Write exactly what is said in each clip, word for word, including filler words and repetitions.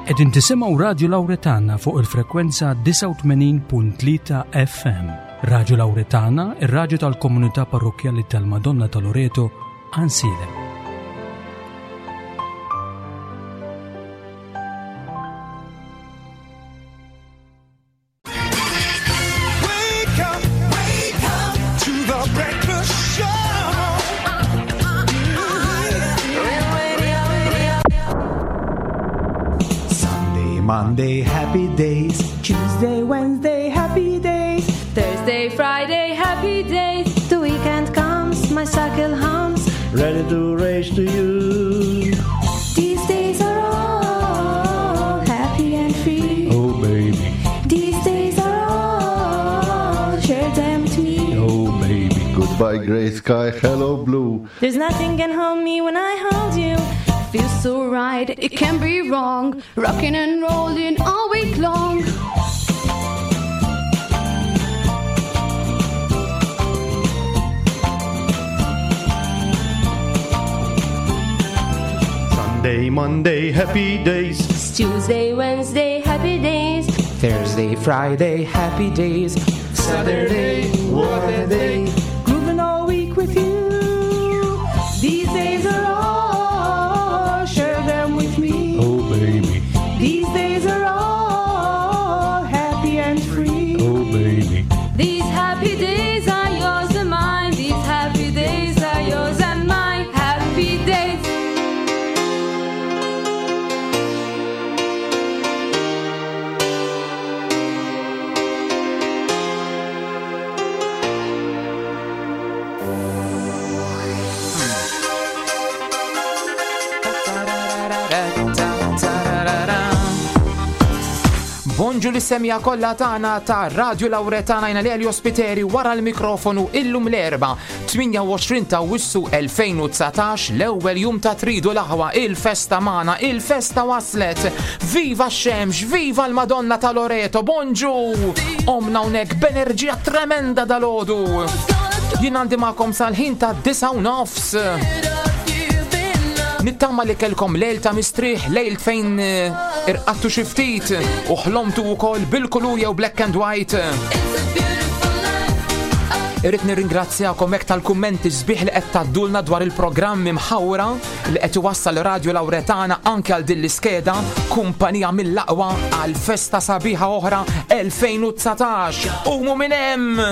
Qegħdin tisimgħu Radio Lawretana fuq il-frekwenza tisa' u tmenin punt tlieta F M. Radio Lawretana, ir-radju tal-Komunità Parrokjali tal-Madonna ta' Loreto, Ansilem. Monday, happy days. Tuesday, Wednesday, happy days. Thursday, Friday, happy days. The weekend comes, my cycle hums, Ready to race to you. These days are all happy and free. Oh, baby. These days are all, share them to me. Oh, baby. Goodbye, gray sky. Hello, blue. There's nothing can hold me when I hold you. Feels so right, it can't be wrong. Rocking and rolling all week long. Sunday, Monday, happy days. Tuesday, Wednesday, happy days. Thursday, Friday, happy days. Saturday, what a day. Grooving all week with you. These days are all, share them with me. Oh, baby. These days are all happy and free. Oh, baby. These happy days are yours and mine. These happy days are yours and mine. Happy days. Bonġu li semja kollha tagħna ta' Radio Lawretana jna li għal ospiteri wara l-mikrofonu illum l-erba' tminja u għoxrin ta' Wissu elfejn u tsatax l-ewwel jum ta' tridu l-aħwa il-festa magħna, il-festa waslet. Viva x-xemx, viva l-Madonna ta' Loreto, bonġu! Omna hawnhekk b'enerġija tremenda dal-għodu. Jien għandi magħkom sal-ħin ta' disa' u nofs. Nittama li kelkom lejl ta' mistriħ, lejl fejn irqattu xi ftit u ħlomtu wkoll bil-kuluja u black and white. Irrid nirringrazzjakom hekk tal-kummenti sbieħ li qed taddulna dwar il-programmi mħawra li qed iwassal Radio Lawretana anke għal din l-iskeda kumpanija mill-aqwa għal festa sabiħa oħra elfejn u tsatax. Qumu minn hemm!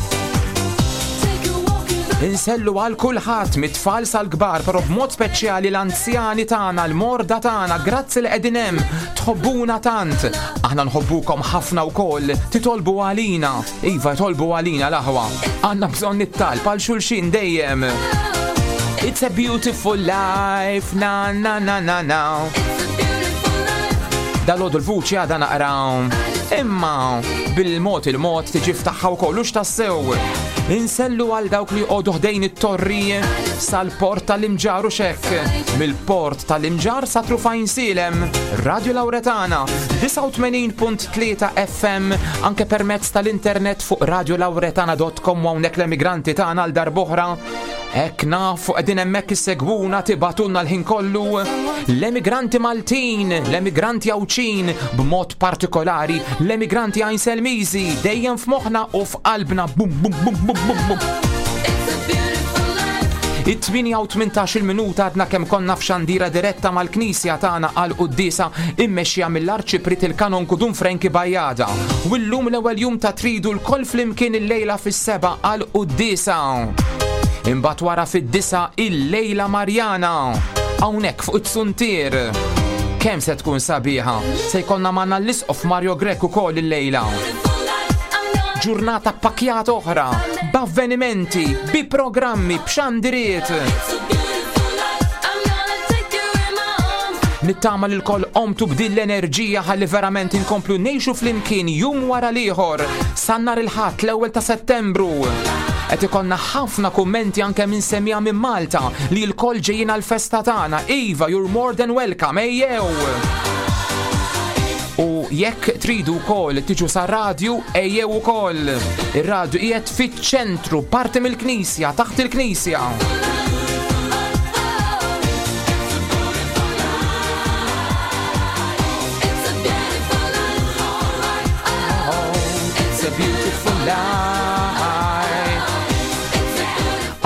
Insellu għal kulħadd mit-tfal sal-kbar, però b'mod speċjali l-anzjani tagħna, l-morda tagħna, grazzi li qegħdin hemm, tħobbuna tant. Aħna nħobbukom ħafna wkoll, titolbu għalina. Iva jtolbu għalina l-aħwa. Għandna bżonn nittalb għal xulxin dejjem. It's a beautiful life, na na na na na. Dal-għodu l-vuċi għada naqra. Imma bil-mod il-mod tiġi ftaħħa wkoll ux tassew. Insellu għal dawk li għodu ħdejn it-torri sal-port tal-Imġar u xekk. Mill-port tal-Imġar sa Trufajn Silem. Radio Lawretana disa' u tmenin punt tlieta F M anke permezz tal-internet fuq radio lawretana dot com u hawnhekk l-emigranti tagħna għal darb'oħra. Ek nafu qegħdin hemmhekk issegwuna tibatunna l-ħin kollu. L-emigranti Maltin, l-emigranti Awċin, b'mod partikolari l-emigranti Għajnselmiżi dejjem f'moħħna u f'qalbna bum bum bum bum bum bum. it-tminja u tmintax il-minuta għadna kemm konna f'xandira diretta mal-Knisja tagħna għal qudiesa immexxija mill-Arċiprit il-Kanon Kudun Franki Bajjada. U llum l-ewwel jum ta' tridu l-koll flimkien il-lejla fis-seba' għal qudiesa. Imbagħad wara fid-disa il-lejla Marjana. Hawnhekk fuq it-suntier. Kemm se tkun sabiħa? Se jkollna magħna l-isqof Mario Grek ukoll il-lejla. Ġurnata pakjat oħra, b'avvenimenti, bi programmi, b'xandiriet. Nittama li l-koll omtu b'din l-enerġija ħalli verament inkomplu nejxu flimkien jum wara liħor sannar il-ħadd l-ewwel ta' Settembru. Qed ikollna ħafna kummenti anke minn semija minn Malta li l-koll ġejjin għall-festa tagħna. Iva, you're more than welcome, ejjew! U jekk tridu wkoll tiġu sa radju ejjew ukoll. Ir-radju qiegħed fiċ-ċentru, parti mill-Knisja, taħt il-Knisja.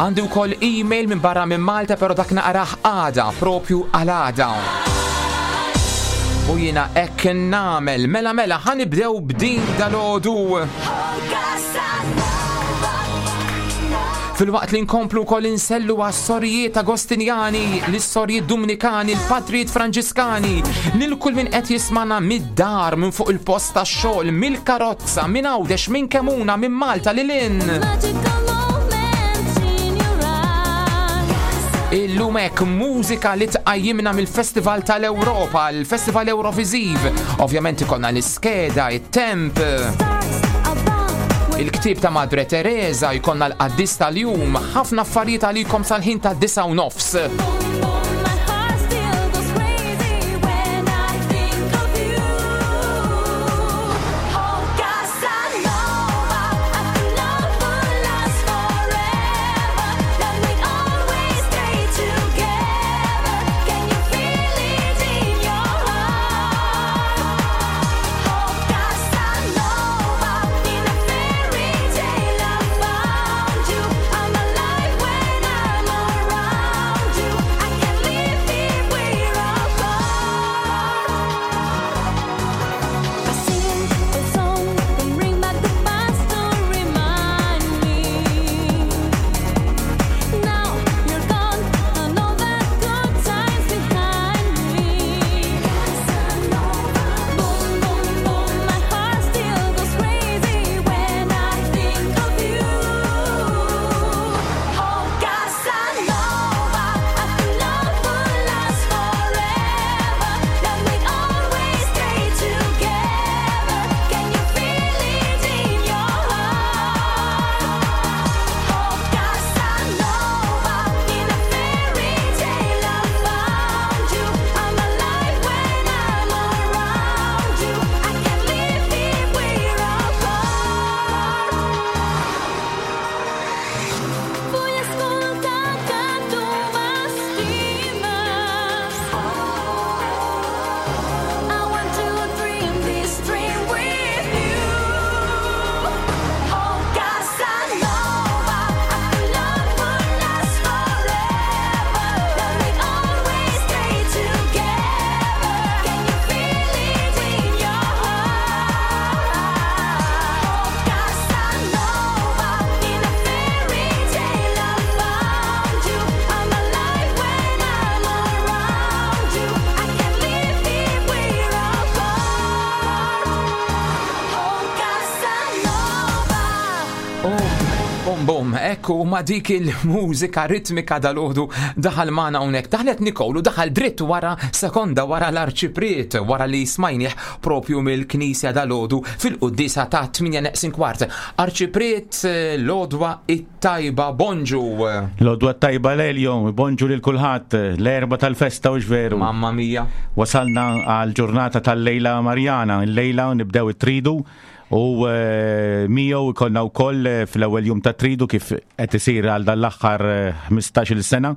Għandi wkoll email minn barra minn Malta, però dak naqrah għada, propju għal-għada. U jiena hekk nagħmel, mela mela ħanibdew b'din dal-għodu. Fil-waqt li nkomplu wkoll insellu għas-sorjiet Agostinjani, l-sorjiet Dominikani, l-Patrijiet Franġiskani, lil kull min qed jismana mid-dar minn fuq il-post tax-xogħol, mill-karozza, minn Għawdex, minn Kemuna, minn Malta lil in. Illum hekk mużika li tqajjimna mill-Festival tal-Ewropa, l-Festival Eurovisiv. Ovvjament ikollna l-iskeda, it-temp, il-ktib ta' Madre Teresa, jkollna l-qaddis tal-jum, ħafna affarijiet għalikom sal-ħin ta' disa u nofs. Bom, ekku ma dik il-mużika ritmika dal-għodu daħal maħna unek, daħlet Nikolu, daħal dritt wara sekonda wara l-arċipriet, wara li smajniħ propju mill-knisja dal-għodu fil-qoddisa ta' tminja neqsin kwart. Arċipriet l-odwa it-tajba, bonġu. L-odwa it-tajba l-eljom, bonġu lil kulħadd, l-erba tal-festa u ġveru. Mamma mia. Wasalna għal-ġurnata tal-lejla Marjana, il-lejla nibdew it-tridu. U miegħu ikollna wkoll fl-ewwel jum ta' tridu kif qed isir għal dal-aħħar ħmistax-il sena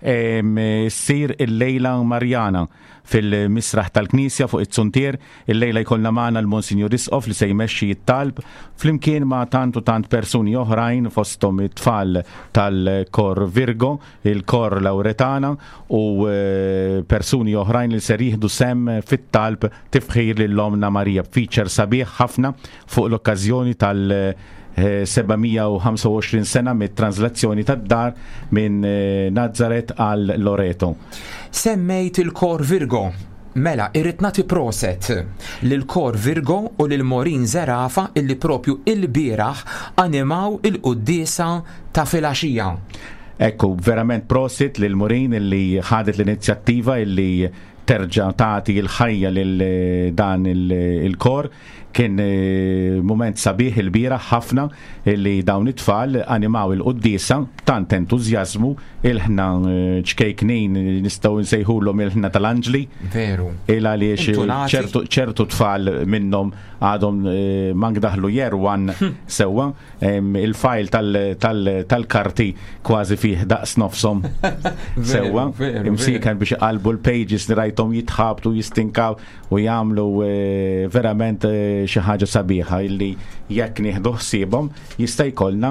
issir il-lejla Marjana fil-misraħ tal-Knisja fuq it-Suntier. Il-lejla jkollna magħna l-Monsinjur Isqof li se jmexxi t-talb flimkien ma' tant u tant persuni oħrajn fosthom it-tfal tal-Kor Virgo, il-Kor Lawretana u persuni oħrajn li ser jieħdu sem fit-talb tifħir lill-Omna Marija. Feature sabiħ ħafna fuq l-okkażjoni tal- sebgħumija u ħamsa u għoxrin sena mit-translazzjoni tad-dar minn Nazaret għal Loreto. Semmejt il-Kor Virgo. Mela, irrid nagħti proset lil-Kor Virgo u lil Morin Zerafa illi propju il-bieraħ animaw il-qudiesa ta' filgħaxija. Ekku, verament prosit lil Morin illi ħadet l-inizjattiva illi terġa' tagħti l-ħajja lil dan il-kor. Kien moment sabiħ il-bira ħafna li dawn it-tfal animaw il-qoddisa tant entużjażmu il-ħna ċkejknin nistgħu nsejħulhom il-ħna tal-anġli. Veru. Il għaliex ċertu ċertu tfal minnhom għadhom ma ndaħlu jerwan sewwa il-fajl tal-karti kważi fih daqs nofshom sewwa. Imsiekan biex iqalbu l-pages li rajthom jitħabtu jistinkaw u jagħmlu verament xi ħaġa sabiħa illi jekk nieħdu ħsiebhom jista' jkollna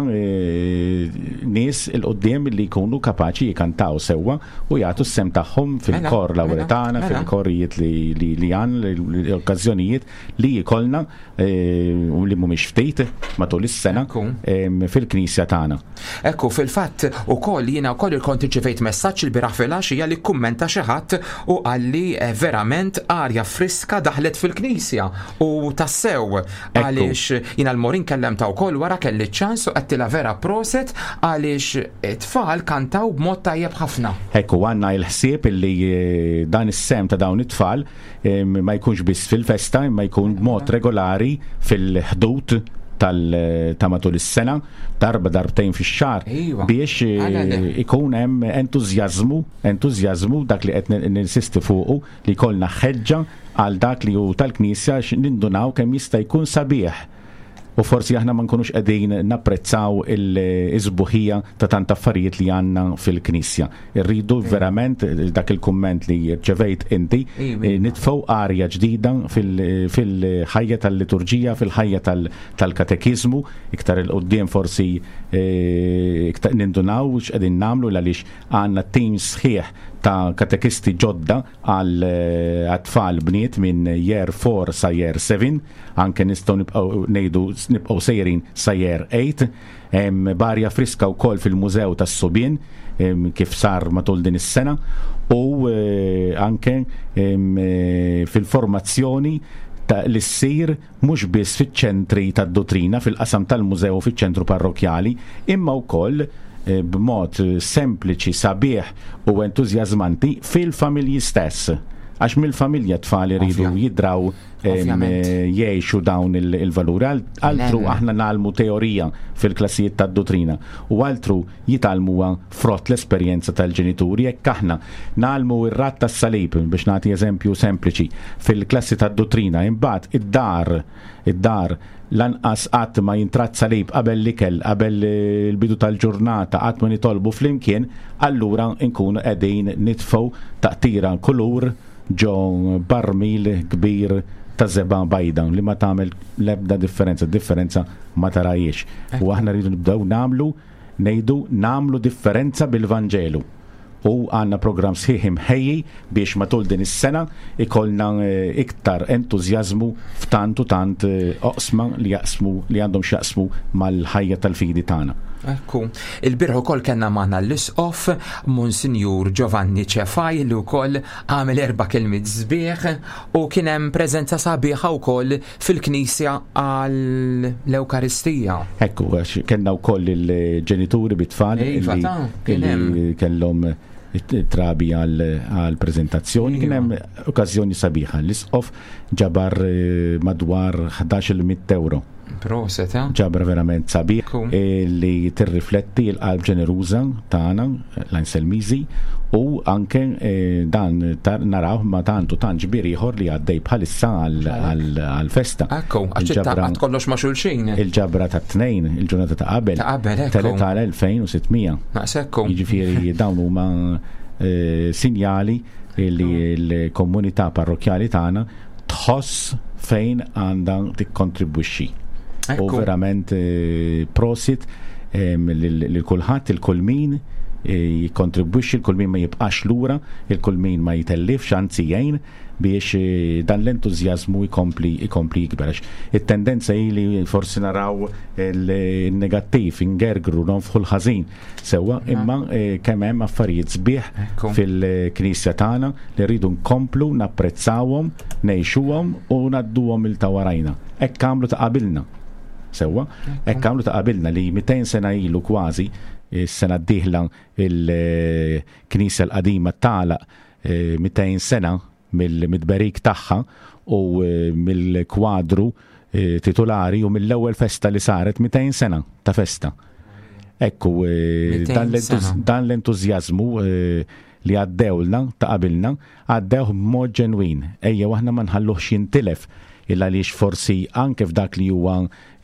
nies il-qudiem li jkunu kapaċi jikantaw sewwa u jagħtu s-sem tagħhom fil-kor lawretana, fil-korrijiet li li għan l-okkażjonijiet li jkollna u li mhumiex ftit matul is-sena fil-Knisja tagħna. Ekku, fil-fatt ukoll jiena wkoll kont irċevejt messaġġ il-bieraħ filgħaxija li kummenta xi ħadd u qalli verament arja friska daħlet fil-Knisja u tassew għaliex jiena l-Morin kellemta wkoll wara kelli ċans u qedtilha vera proset għaliex it-tfal kantaw b'mod tajjeb ħafna. Ekku għandna l-ħsieb illi dan is-sem ta' dawn it-tfal ma jkunx biss fil-festa imma jkun b'mod regolari fil-ħdud ta' matul is-sena darba darbtejn fix-xahar biex ikun hemm entużjażmu entużjażmu dak li qed ninsisti fuqu li jkollna ħeġġa għal dak li hu tal-Knisja nindunaw kemm jista' jkun sabiħ. U forsi aħna ma nkunux qegħdin napprezzaw il-isbuħija ta' tant affarijiet li għandna fil-Knisja. Irridu verament dak il-kumment li rċevejt inti nitfgħu arja ġdida fil-ħajja tal-liturġija, fil-ħajja tal-katekizmu, iktar il-qudiem forsi nindunaw x'qegħdin nagħmlu għaliex għandna tim sħiħ ta' katekisti ġodda għal tfal bniet minn year four sa year seven, anke nistgħu nibqgħu ngħidu nibqgħu sejrin sa year eight, hemm barja friska wkoll fil-Mużew tas-Subien kif sar matul din is-sena u anke fil-formazzjoni li ssir mhux biss fiċ-ċentri tad-dottrina fil-qasam tal-mużew fiċ-ċentru parrokjali imma wkoll b'mod sempliċi, sabiħ u entużjażmanti fil-familji stess. Għax mill-familja tfal iridu jidraw jgħixu dawn il-valuri. Altru aħna nagħmlu teorija fil-klassijiet tad-dottrina u altru jitalmuha frott l-esperjenza tal-ġenituri jekk aħna nagħmlu ir-rat tas-salib biex nagħti eżempju sempliċi fil-klassi tad-dottrina imbagħad id-dar id-dar lanqas qatt ma jintrat salib qabel l-ikel qabel il-bidu tal-ġurnata qatt ma nitolbu flimkien, allura nkunu qegħdin nitfgħu taqtira kulur ġo barmil kbir ta' zeba bajda li ma tagħmel l-ebda differenza, differenza ma tarajiex. U aħna rridu nibdew nagħmlu ngħidu nagħmlu differenza bil-Vanġelu. U għanna program sħiħ imħejji biex matul din is-sena ikollna iktar entużjażmu f'tant u tant oqsma li jaqsmu li għandhom x'jaqsmu mal-ħajja tal-fidi tagħna. Ekku, il-birħu kol kellna magħna l-isqof Monsinjur Giovanni Cefaj li wkoll għamel erba' kelmiet sbieħ u kien hemm preżenza sabiħa wkoll fil-Knisja għall-Ewkaristija. Ekku, kellna wkoll il-ġenituri bit-tfal li kellhom trabi għal-prezentazzjoni, kien hemm okkażjoni sabiħa. L-isqof ġabar madwar ħdax-il mit euro. Proset, eh? Ġabra verament sabiħ li tirrifletti l-qalb ġeneruża tagħna l-Anselmiżi u anke dan naraw ma tantu tant ġbir ieħor li għaddej bħalissa għall-festa. Ekku, għax kollox ma' xulxin. Il-ġabra ta' tnejn, il-ġurnata ta' qabel. Ta' qabel, ekku. Telet għal elfejn u sittmija. Naqsekku. Jiġifieri dawn huma sinjali li l-komunità parrokjali tagħna tħoss fejn għandha tikkontribwixxi. U verament prosit l-kulħadd il-kull min jikontribwixxi, il-kull min ma jibqax lura, il-kull min ma jitellifx anzi jgħin biex dan l-entużjażmu jkompli jkompli jikber. It-tendenza hi li forsi naraw il-negattiv, ingergru, nonfħu l-ħażin sewwa, imma kemm hemm affarijiet sbieħ fil-Knisja tagħna li rridu nkomplu napprezzawhom, ngħixuhom u nadduhom il-tawarajna. Hekk għamlu ta' qabilna. Sewwa, hekk għamlu ta' qabilna li mitein sena ilu kważi is-sena d-dieħla il-Knisja l-qadima tagħlaq mitein sena mill-midberik tagħha u mill-kwadru titolari u mill-ewwel festa li saret mitein sena ta' festa. Ekku dan l-entużjażmu li għaddewlna ta' qabilna għaddew b'mod ġenwin. Ejja aħna ma nħalluhx jintilef illa għaliex forsi anke f'dak li huwa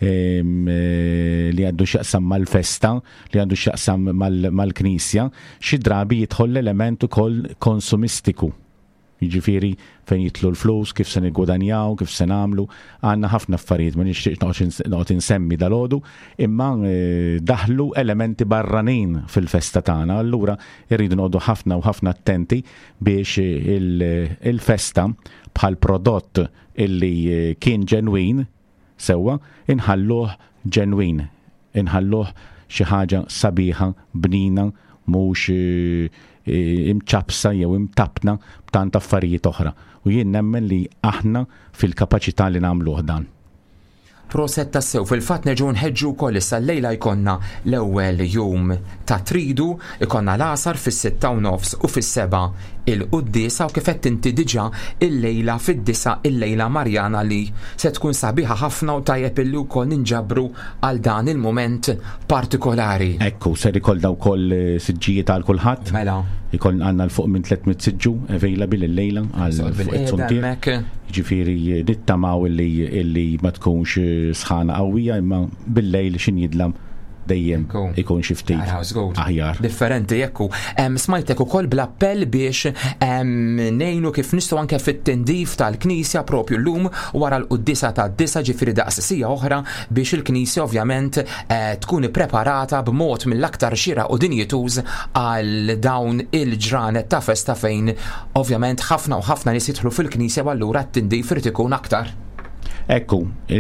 li għandu x'jaqsam mal-festa, li għandu x'jaqsam mal-Knisja, xi drabi jidħol l-element ukoll konsumistiku. jiġifieri fejn jitlu l-flus, kif se niggudanjaw, kif se nagħmlu, għandna ħafna affarijiet ma nixtieqx noqgħod insemmi dalodu, imma daħlu elementi barranin fil-festa tagħna, allura irridu noqogħdu ħafna u ħafna attenti biex il-festa bħal prodott illi kien ġenwin sewwa inħalluh ġenwin, inħalluh xi ħaġa sabiħa, bnina, mhux imċabsa jew imtabna b'tant affarijiet oħra. U jien nemmen li aħna fil-kapaċità li nagħmluh dan. Proset tassew, fil-fatt neġu nħeġġu wkoll issa llejla jkollna l-ewwel jum ta' tridu, ikonna l-għasar fis-sitta u nofs u fis-seba' il-qudiesa u kif qed inti diġà il-lejla fid-disa il-lejla Marjana li se tkun sabiħa ħafna u tajjeb illi wkoll ninġabru għal dan il-mument partikolari. Ekku, ser ikollna wkoll siġġijiet għal kulħadd. Mela. Ikoll għandna l-fuq minn tliet siġġu available il-lejla għal fuq it-suntier. Ġifieri nittamaw illi illi ma tkunx sħana qawwija imma bil-lejl x'injidlam dejjem ikun xi ftit aħjar. Differenti jekku. Smajtek ukoll bl-appell biex ngħinu kif nistgħu anke fit-tindif tal-Knisja propju llum wara l-qudiesa tad-disa ġifieri daqsija oħra biex il-Knisja ovvjament tkun ippreparata b'mod mill-aktar xieraq u dinjituż għal dawn il-ġranet ta' festa fejn ovvjament ħafna u ħafna nies jidħlu fil-Knisja u allura t-tindif irid ikun aktar. Ekku,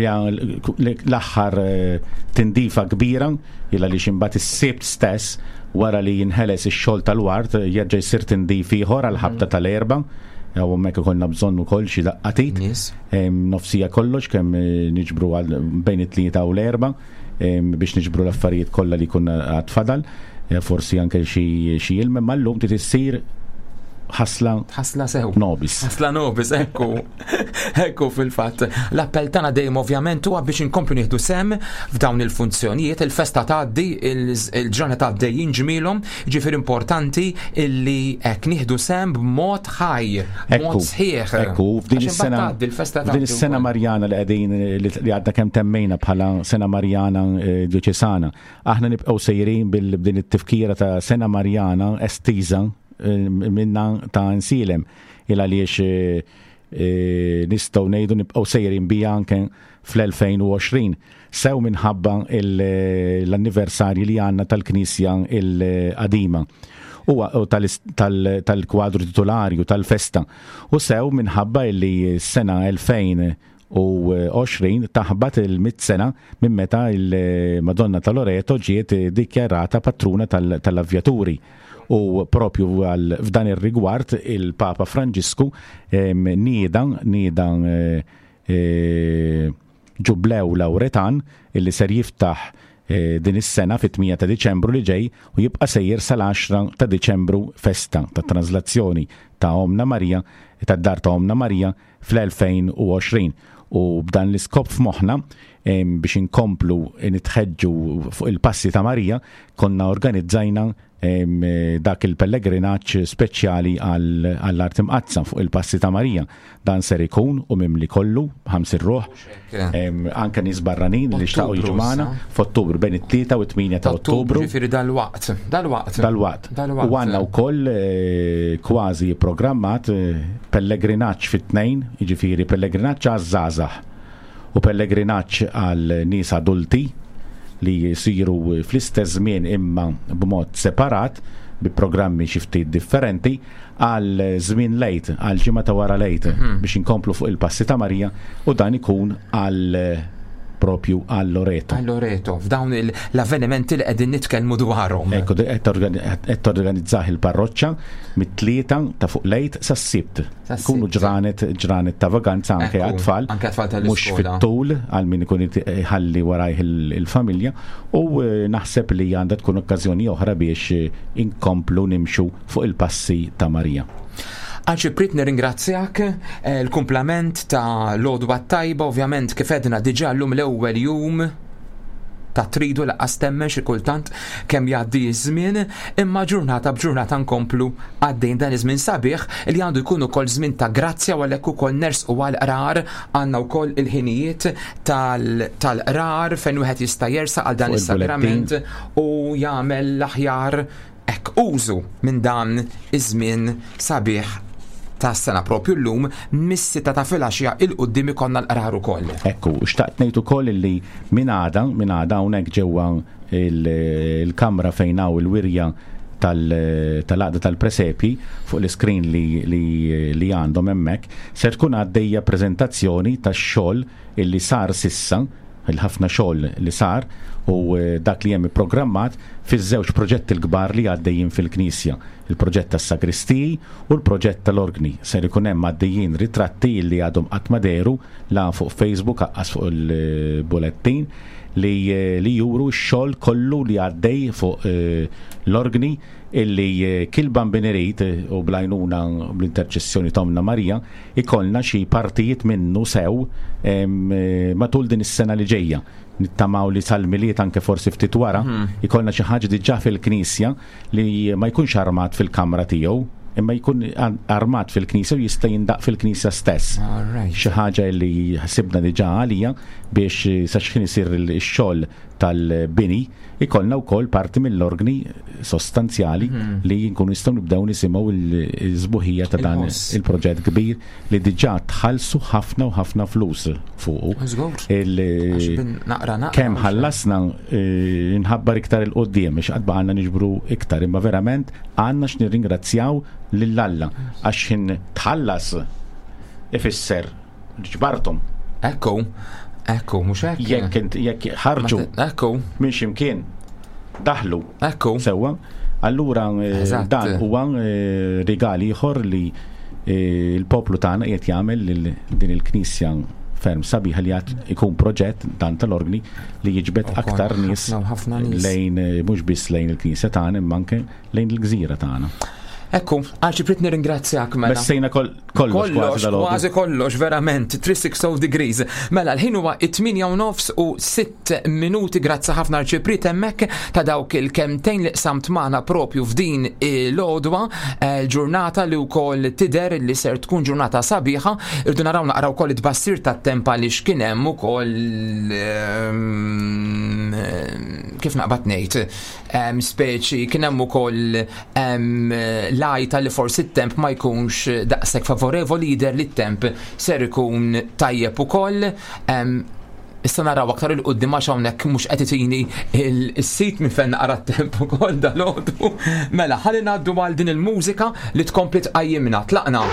l-aħħar tindifa kbira illa li ximbat is-sibt stess wara li jinħeles ix-xogħol tal-wart jerġa' jsir tindif ieħor għal ħabta tal-erba' jew hemmhekk ikollna bżonn ukoll xi daqqatit. Nofsija kollox kemm niġbru għal bejn it-tlieta u l-erba' biex niġbru l-affarijiet kollha li kunna għad fadal, forsi anke xi xi ilm imma llum trid issir ħasla ħasla sew nobis. Ħasla nobis, ekku. Ekku fil-fatt. L-appell tagħna dejjem ovvjament huwa biex inkomplu nieħdu sem f'dawn il-funzjonijiet, il-festa tgħaddi, il-ġranet għaddej jinġmilhom, ġifier importanti illi hekk nieħdu sem b'mod ħaj, b'mod sħiħ. Ekku, f'din is-sena f'din is-sena Marjana li qegħdin li għadda kemm temmejna bħala sena Marjana Dioċesana. Aħna nibqgħu sejrin bil-bdin it-tifkira ta' sena Marjana estiża minna ta' nsilem illa liex nistgħu ngħidu nibqgħu sejrin bija anke fl-elfejn u għoxrin sew minħabba l-anniversarji li għandna tal-Knisja il-qadima u tal-kwadru titularju tal-festa u sew minħabba li s-sena elfejn u għoxrin taħbat il-mit sena minn meta il-Madonna ta' Loreto ġiet dikjarata patruna tal-avjaturi. U propju għal f'dan ir-rigward il-Papa Franġisku niedan niedan ġublew lawretan illi ser jiftaħ din is-sena fit-tmien ta' Diċembru li ġej u jibqa' sejjer sal-għaxra ta' Diċembru festa ta' translazzjoni ta' Omna Marija tad-dar ta' Omna Marija fl-elfejn u għoxrin. U b'dan l-iskop f'moħħna biex inkomplu nitħeġġu fuq il-passi ta' Marija konna organizzajna dak il-pellegrinaġġ speċjali għall-art imqazza fuq il-passi ta' Marija. Dan ser ikun u mimli kollu ħamsi ruħ anke nies barranin li xtaqgħu jiġu magħna f'Ottubru bejn it-tlieta u t-tmien ta' Ottubru. Ġifieri dal-waqt, dal-waqt. Dal-waqt. U għandna wkoll kważi programmat pellegrinaġġ fit-tnejn, jiġifieri pellegrinaġġ għaż-żgħażagħ u pellegrinaġġ għal nies adulti li jisiru fl-istess żmien imma b'mod separat bi programmi xi ftit differenti għal żmien lejt, għal ġimgħa ta' wara lejt biex inkomplu fuq il-passi ta' Marija u dan ikun għal propju għal Loreto. Għal Loreto, f'dawn l-avvenimenti li qegħdin nitkellmu dwarhom. Ekku qed torganizzah il-parroċċa mit-tlieta ta' fuq lejt sas-sibt. Kunu ġranet ġranet ta' vaganza anke għat-tfal, mhux fit-tul għal min ikun ħalli warajh il-familja u naħseb li għandha tkun okkażjoni oħra biex inkomplu nimxu fuq il-passi ta' Marija. Għalċiprit nirringrazzjak il-kumplament ta' l-għodwa tajba, ovvjament kif edna diġà llum l-ewwel jum ta' tridu laqqas temmen xi kultant kemm jgħaddi ż-żmien, imma ġurnata b'ġurnata nkomplu għaddejn dan iż-żmien sabiħ li għandu jkun ukoll żmien ta' grazzja u għalhekk ukoll nersqu għal qrar għandna wkoll il-ħinijiet tal-qrar fejn wieħed jista' jersaq għal dan is-sakrament u jagħmel l-aħjar hekk użu minn dan iż-żmien sabiħ tas-sena propju llum mis-sitta ta' filgħaxija il-qudiem ikollna l-qrar ukoll. Ekku, xtaqt ngħid ukoll li minn għada minn għada hawnhekk ġewwa il-kamra fejn hawn il-wirja tal-għaqda tal-presepi fuq l-iskrin li għandhom hemmhekk se tkun għaddejja preżentazzjoni tax-xogħol illi sar sissa, il-ħafna xogħol li sar u dak li hemm programmat fiż-żewġ proġetti l-kbar li għaddejjin fil-Knisja, il-proġett tas-Sagristiji u l-proġett tal-Orgni. Se jkun hemm għaddejjin ritratti li għadhom qatt ma deru la fuq Facebook aqqas fuq il-bulettin li li juru x-xogħol kollu li għaddej fuq l-Orgni illi kil bambinerit u blajnuna bl-interċessjoni Tomna Marija ikollna xi partijiet minnu sew matul din is-sena li ġejja. Nittamaw li sal-miliet anke forsi ftit wara ikollna xi ħaġa diġà fil-Knisja li ma jkunx armat fil-kamra tiegħu imma jkun armat fil-Knisja u jista' jindaq fil-Knisja stess. Xi ħaġa li ħsibna diġà għalija biex sa x'kien isir il-xogħol tal-bini ikollna wkoll parti mill-orgni sostanzjali li nkunu nistgħu nibdew nisimgħu l-żbuħija ta' dan il-proġett kbir li diġà tħallsu ħafna u ħafna flus fuqu. Kemm ħallasna nħabbar iktar il-qudiem biex qatt baqgħna niġbru iktar imma verament għandna x'nirringrazzjaw lill-Alla għax in tħallas ifisser ġbartom. Ekku. Ekku, mhux hekk. Jekk jekk ħarġu ekku minn x'imkien daħlu ekku sewwa, allura dan huwa rigali ieħor li l-poplu tagħna qiegħed jagħmel lil din il-Knisja ferm sabiħa li għad ikun proġett dan tal-Orgni li jiġbed aktar nies lejn mhux biss lejn il-Knisja tagħna imma anke lejn il-gżira tagħna. Ekku, għalċi prit nirringrazzjak mela. Bessejna kollox kważi kważi kollox, verament, three sixty degrees. Mela, l-ħin huwa it-tminja u nofs u sitt minuti, grazzi ħafna għalċi prit hemmhekk ta' dawk il-kemtejn li qsamt magħna propju f'din l-għodwa, ġurnata li wkoll tidher li ser tkun ġurnata sabiħa, irdu naraw naqraw wkoll it-tbassir tat-tempa li x'kien hemm ukoll kif naqbad ngħid, speċi kien hemm ukoll lajta li forsi t-temp ma jkunx daqshekk favorevoli jidher li t-temp ser ikun tajjeb ukoll. Issa naraw aktar il-qudiem għax hawnhekk mhux qed itini il-sit minn fejn naqra t-temp ukoll dalgħodu. Mela ħalli ngħaddu għal din il-mużika li tkompli tqajjimna. Tlaqna.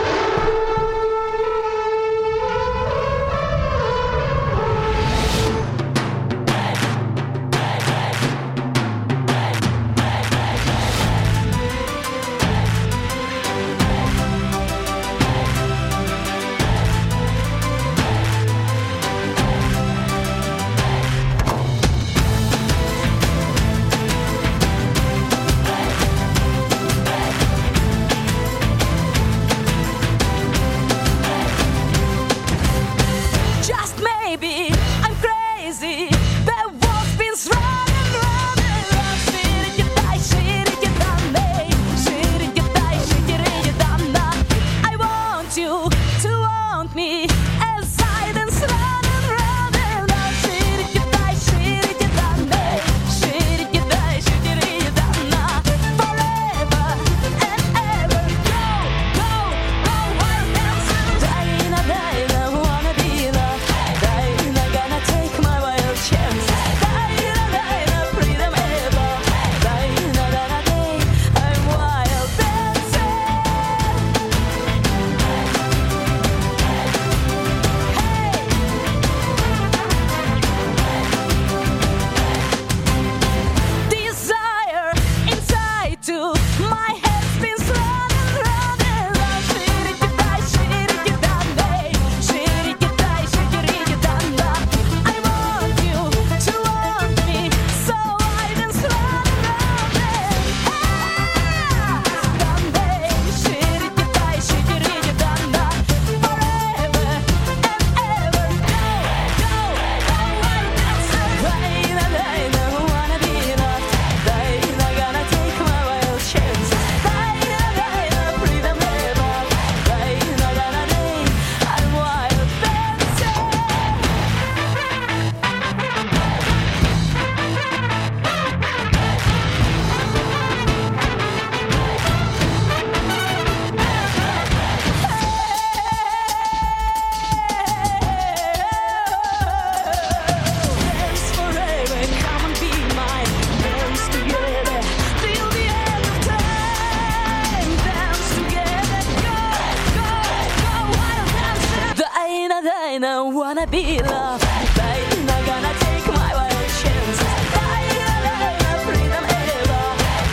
don't wanna be loved. I'm not gonna take my wild chances. Freedom ever.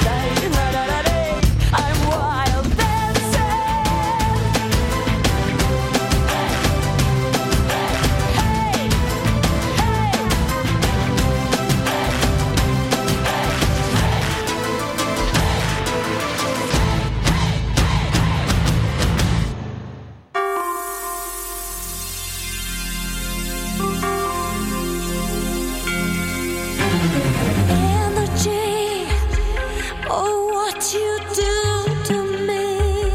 I'm wild dancing. Hey, energy, oh what you do to me.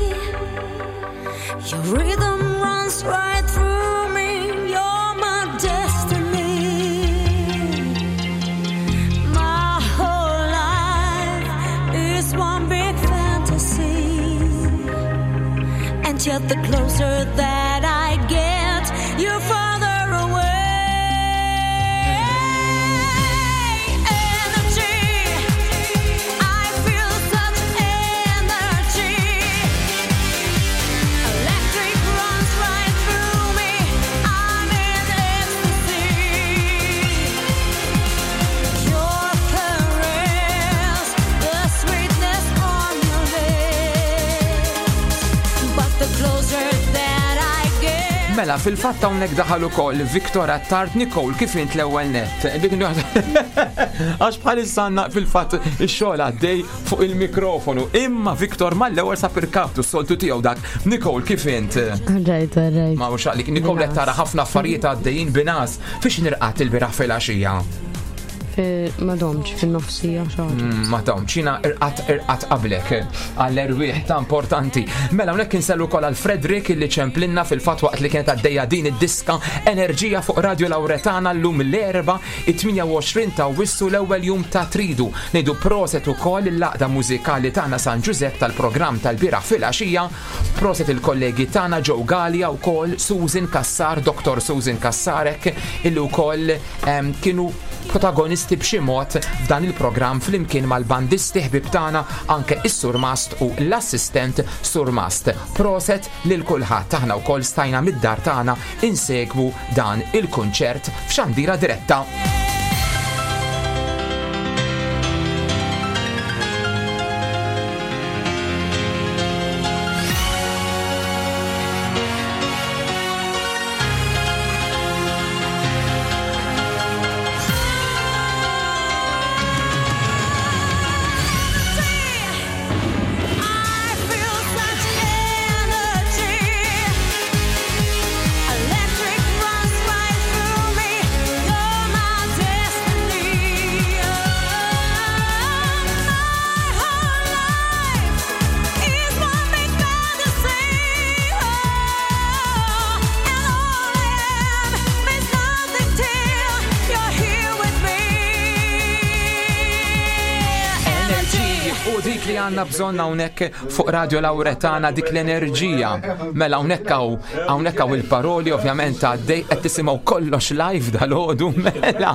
Your rhythm runs right through me. You're my destiny. My whole life is one big fantasy. And yet the closer that I get, you're farther away. Energy, I feel such energy. Electric runs right through me. I'm in ecstasy. Your caress, the sweetness on your lips. But the closer that I get. Mela, fil-fatt hawnhekk daħal ukoll Victor Attard. Nicole, kif int l-ewwel nett? Dik għax bħalissa għandna fil-fatt ix-xogħol għaddej fuq il-mikrofonu. Imma Victor mal-ewwel sa perkawtu s-soltu tiegħu dak. Nicole, kif int? Rajt, rajt. Ma mhux għalik, Nicole qed tara ħafna affarijiet għaddejjin binas. Fiex nirqat il-biraħ fil-għaxija? Ma domx, fil-nofsija xaħġa. Ma domx, jina irqat irqat qablek għall-erwieħ ta' importanti. Mela, unek kinsellu kol għal Fredrik illi ċemplinna fil-fat waqt li kienet għaddejja din id-diska Enerġija fuq Radio Lauretana l-lum l-erba it-tminja u għoxrin ta' wissu l-ewwel jum ta' tridu. Nejdu proset ukoll il-laqda mużikali tagħna San Giuseppe tal-programm tal-biraħ fil-għaxija. Proset il-kollegi tagħna Joe Galia wkoll, Susan Kassar, Doktor Susan Kassarek, illi wkoll em, kienu protagonisti b'xi mod f'dan il-programm flimkien mal-bandisti ħbib tagħna anke is-Sur Mast u l-assistent Sur Mast. Proset lil kulħadd aħna wkoll stajna mid-dar tagħna insegwu dan il-kunċert f'xandira diretta. Electric runs right through me. You're my dik li għanna bżonna hawnhekk fuq Radio Lauretana, dik l-enerġija. Mela hawnhekk hawnhekk hawn il-paroli ovvjament għaddej qed tisimgħu kollox live dal-għodu mela.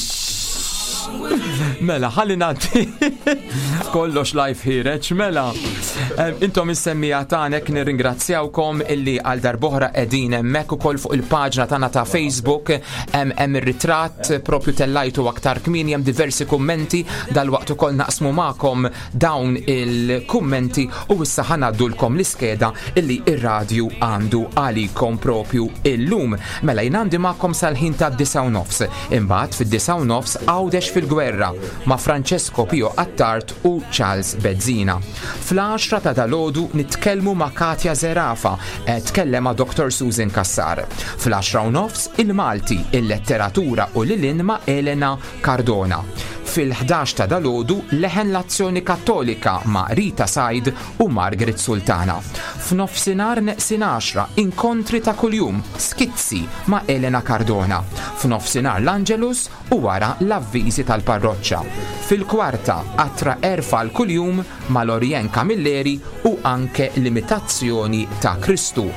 Mela, ħalli nagħti kollox live ħireġ, mela. Intom is-semmija tagħnek nirringrazzjawkom illi għal darb'oħra qegħdin hemmhekk ukoll fuq il-paġna tagħna ta' Facebook hemm ir-ritratt propju tellajtu aktar kmieni, hemm diversi kummenti dalwaqt ukoll naqsmu magħkom dawn il-kummenti u issa ħanaddulkom l-iskeda illi ir-radju għandu għalikom propju illum. Mela jien għandi magħkom sal-ħin ta' disa' u nofs. Imbagħad fid-disa' u nofs għawdex fil-gwerra ma' Francesco Pio Attard u Charles Bezzina. Fl-għaxra ta' dalodu nitkellmu ma' Katja Zerafa, tkellem ma' doktor Susan Kassar. Fl-għaxra u nofs il-Malti, il-letteratura u l-ilin ma' Elena Cardona. Fil-ħdax ta' dalodu leħen l-azzjoni kattolika ma' Rita Said u Margaret Sultana. F'nofsinhar neqsin għaxra inkontri ta' kuljum, skizzi ma' Elena Cardona. F'nofsinhar l-Angelus u wara l-avviżi tal-parroċċa. Fil-kwarta attra erfa l-kuljum ma' Lorien Camilleri u anke l-imitazzjoni ta' Kristu.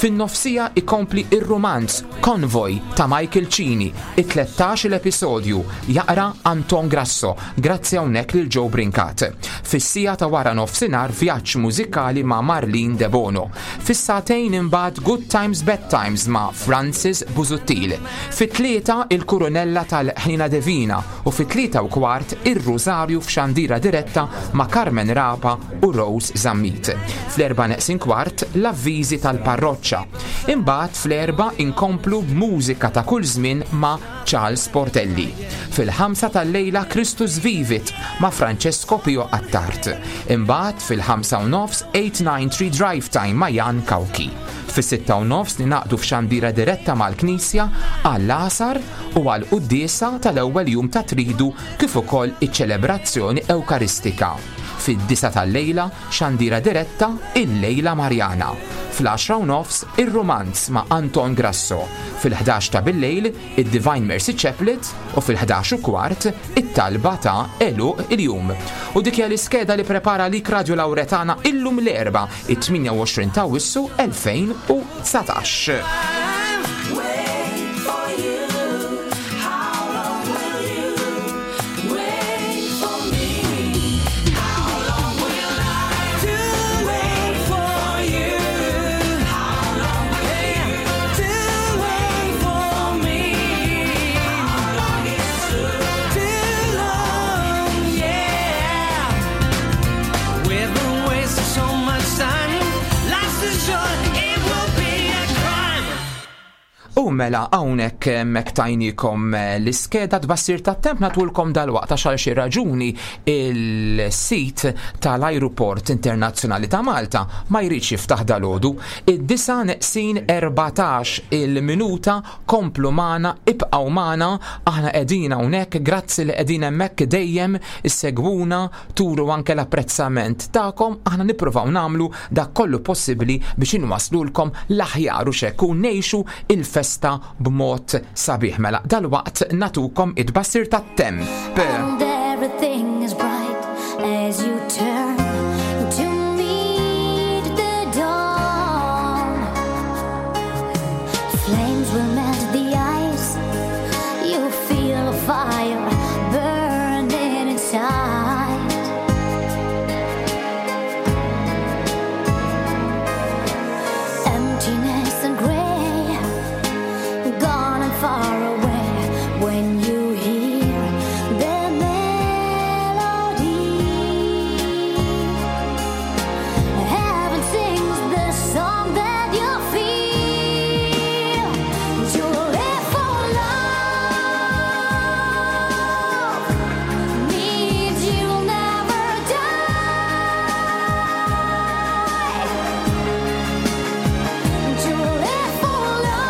Fin-nofsija ikompli ir-romanz Convoy ta' Michael Cini, it-tlettax l-episodju jaqra Anton Grasso, grazzi hawnhekk lil Joe Brinkat. Fis-sija ta' wara nofsinhar vjaġġ mużikali ma' Marlene De Bono. Fis-satejn imbagħad Good Times Bad Times ma' Francis Busuttil. Fit-tlieta il-Kurunella tal-Ħnina Divina u fit-tlieta u kwart ir-Rużarju f'xandira diretta ma' Carmen Rapa u Rose Zammit. Fl-erba' neqsin kwart l-avviżi tal-parroċċa. Imbagħad fl-erba' inkomplu b'mużika ta' kull żmien ma' Charles Portelli. Fil-ħamsa tal-lejla Christus Vivit ma' Francesco Pio Attart. Imbagħad fil-ħamsa u nofs eight nine three Drive Time ma' Jan Kawki. Fis-sitta u nofs ninaqdu f'xandira diretta mal-Knisja għall-Asar u għall-Quddiesa tal-ewwel jum ta' Tridu kif ukoll iċ-ċelebrazzjoni Ewkaristika. Fid-disa tal-lejla xandira diretta il-Lejla Marjana. Fl-għaxra u nofs ir-Romanz ma' Anton Grasso. Fil-ħdax ta' bil-lejl id-Divine Mercy Chaplet u fil-ħdax u kwart it-talba ta' Eluq il-jum. U dik hija l-iskeda li prepara lik Radio Lauretana illum l-erba' it-tminja u għoxrin ta' Wissu elfejn u tsatax. U mela hawnhekk hemmhekk tajnikom l-iskeda tbassir tat-temp natulkom dal-waqt għax għal xi raġuni il-sit tal-Ajruport Internazzjonali ta' Malta ma jridx jiftaħ dalgħodu. Id-disa neqsin erbatax il-minuta komplu magħna ibqgħu magħna aħna qegħdin hawnhekk grazzi li qegħdin hemmhekk dejjem issegwuna turu anke l-apprezzament tagħkom aħna nippruvaw nagħmlu dak kollu possibbli biex inwaslulkom l-aħjar u xekk u ngħixu il-festa b'mod sabiħ mela dal-waqt natukom id-bassir tat-temp. And everything is bright as you turn to meet the dawn. Flames will melt the ice. You feel a fire burning inside. Emptiness and gray far away when you hear the melody. Heaven sings the song that you feel. To live for love means you'll never die. To live for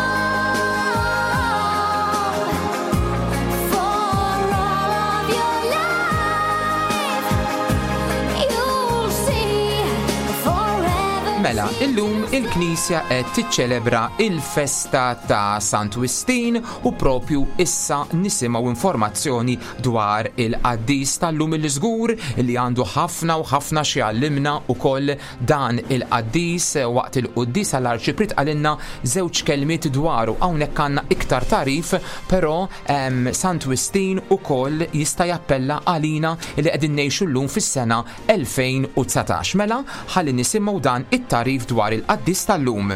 Mela, illum il-Knisja qed tiċċelebra il-festa ta' Sant Wistin u propju issa nisimgħu informazzjoni dwar il-qaddis tal-lum il-żgur li għandu ħafna u ħafna xi jgħallimna wkoll dan il-qaddis waqt il-quddis għall-Arċiprit għalilna żewġ kelmiet dwaru hawnhekk għandna iktar tarif, però Sant Wistin ukoll jista' jappella għalina li qegħdin ngħixu llum fis-sena elfejn u tsatax. Mela, ħalli nisimgħu dan it tarif dwar il-qaddis tal-lum.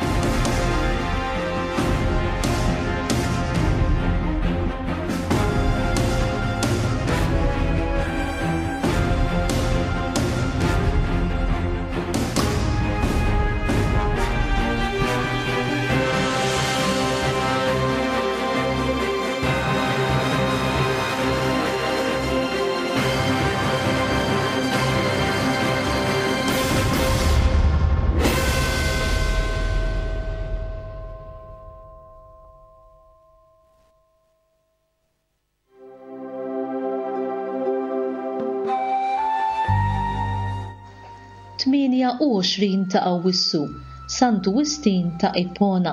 tminja u għoxrin ta' Awwissu, Santu Wistin ta' Ipona.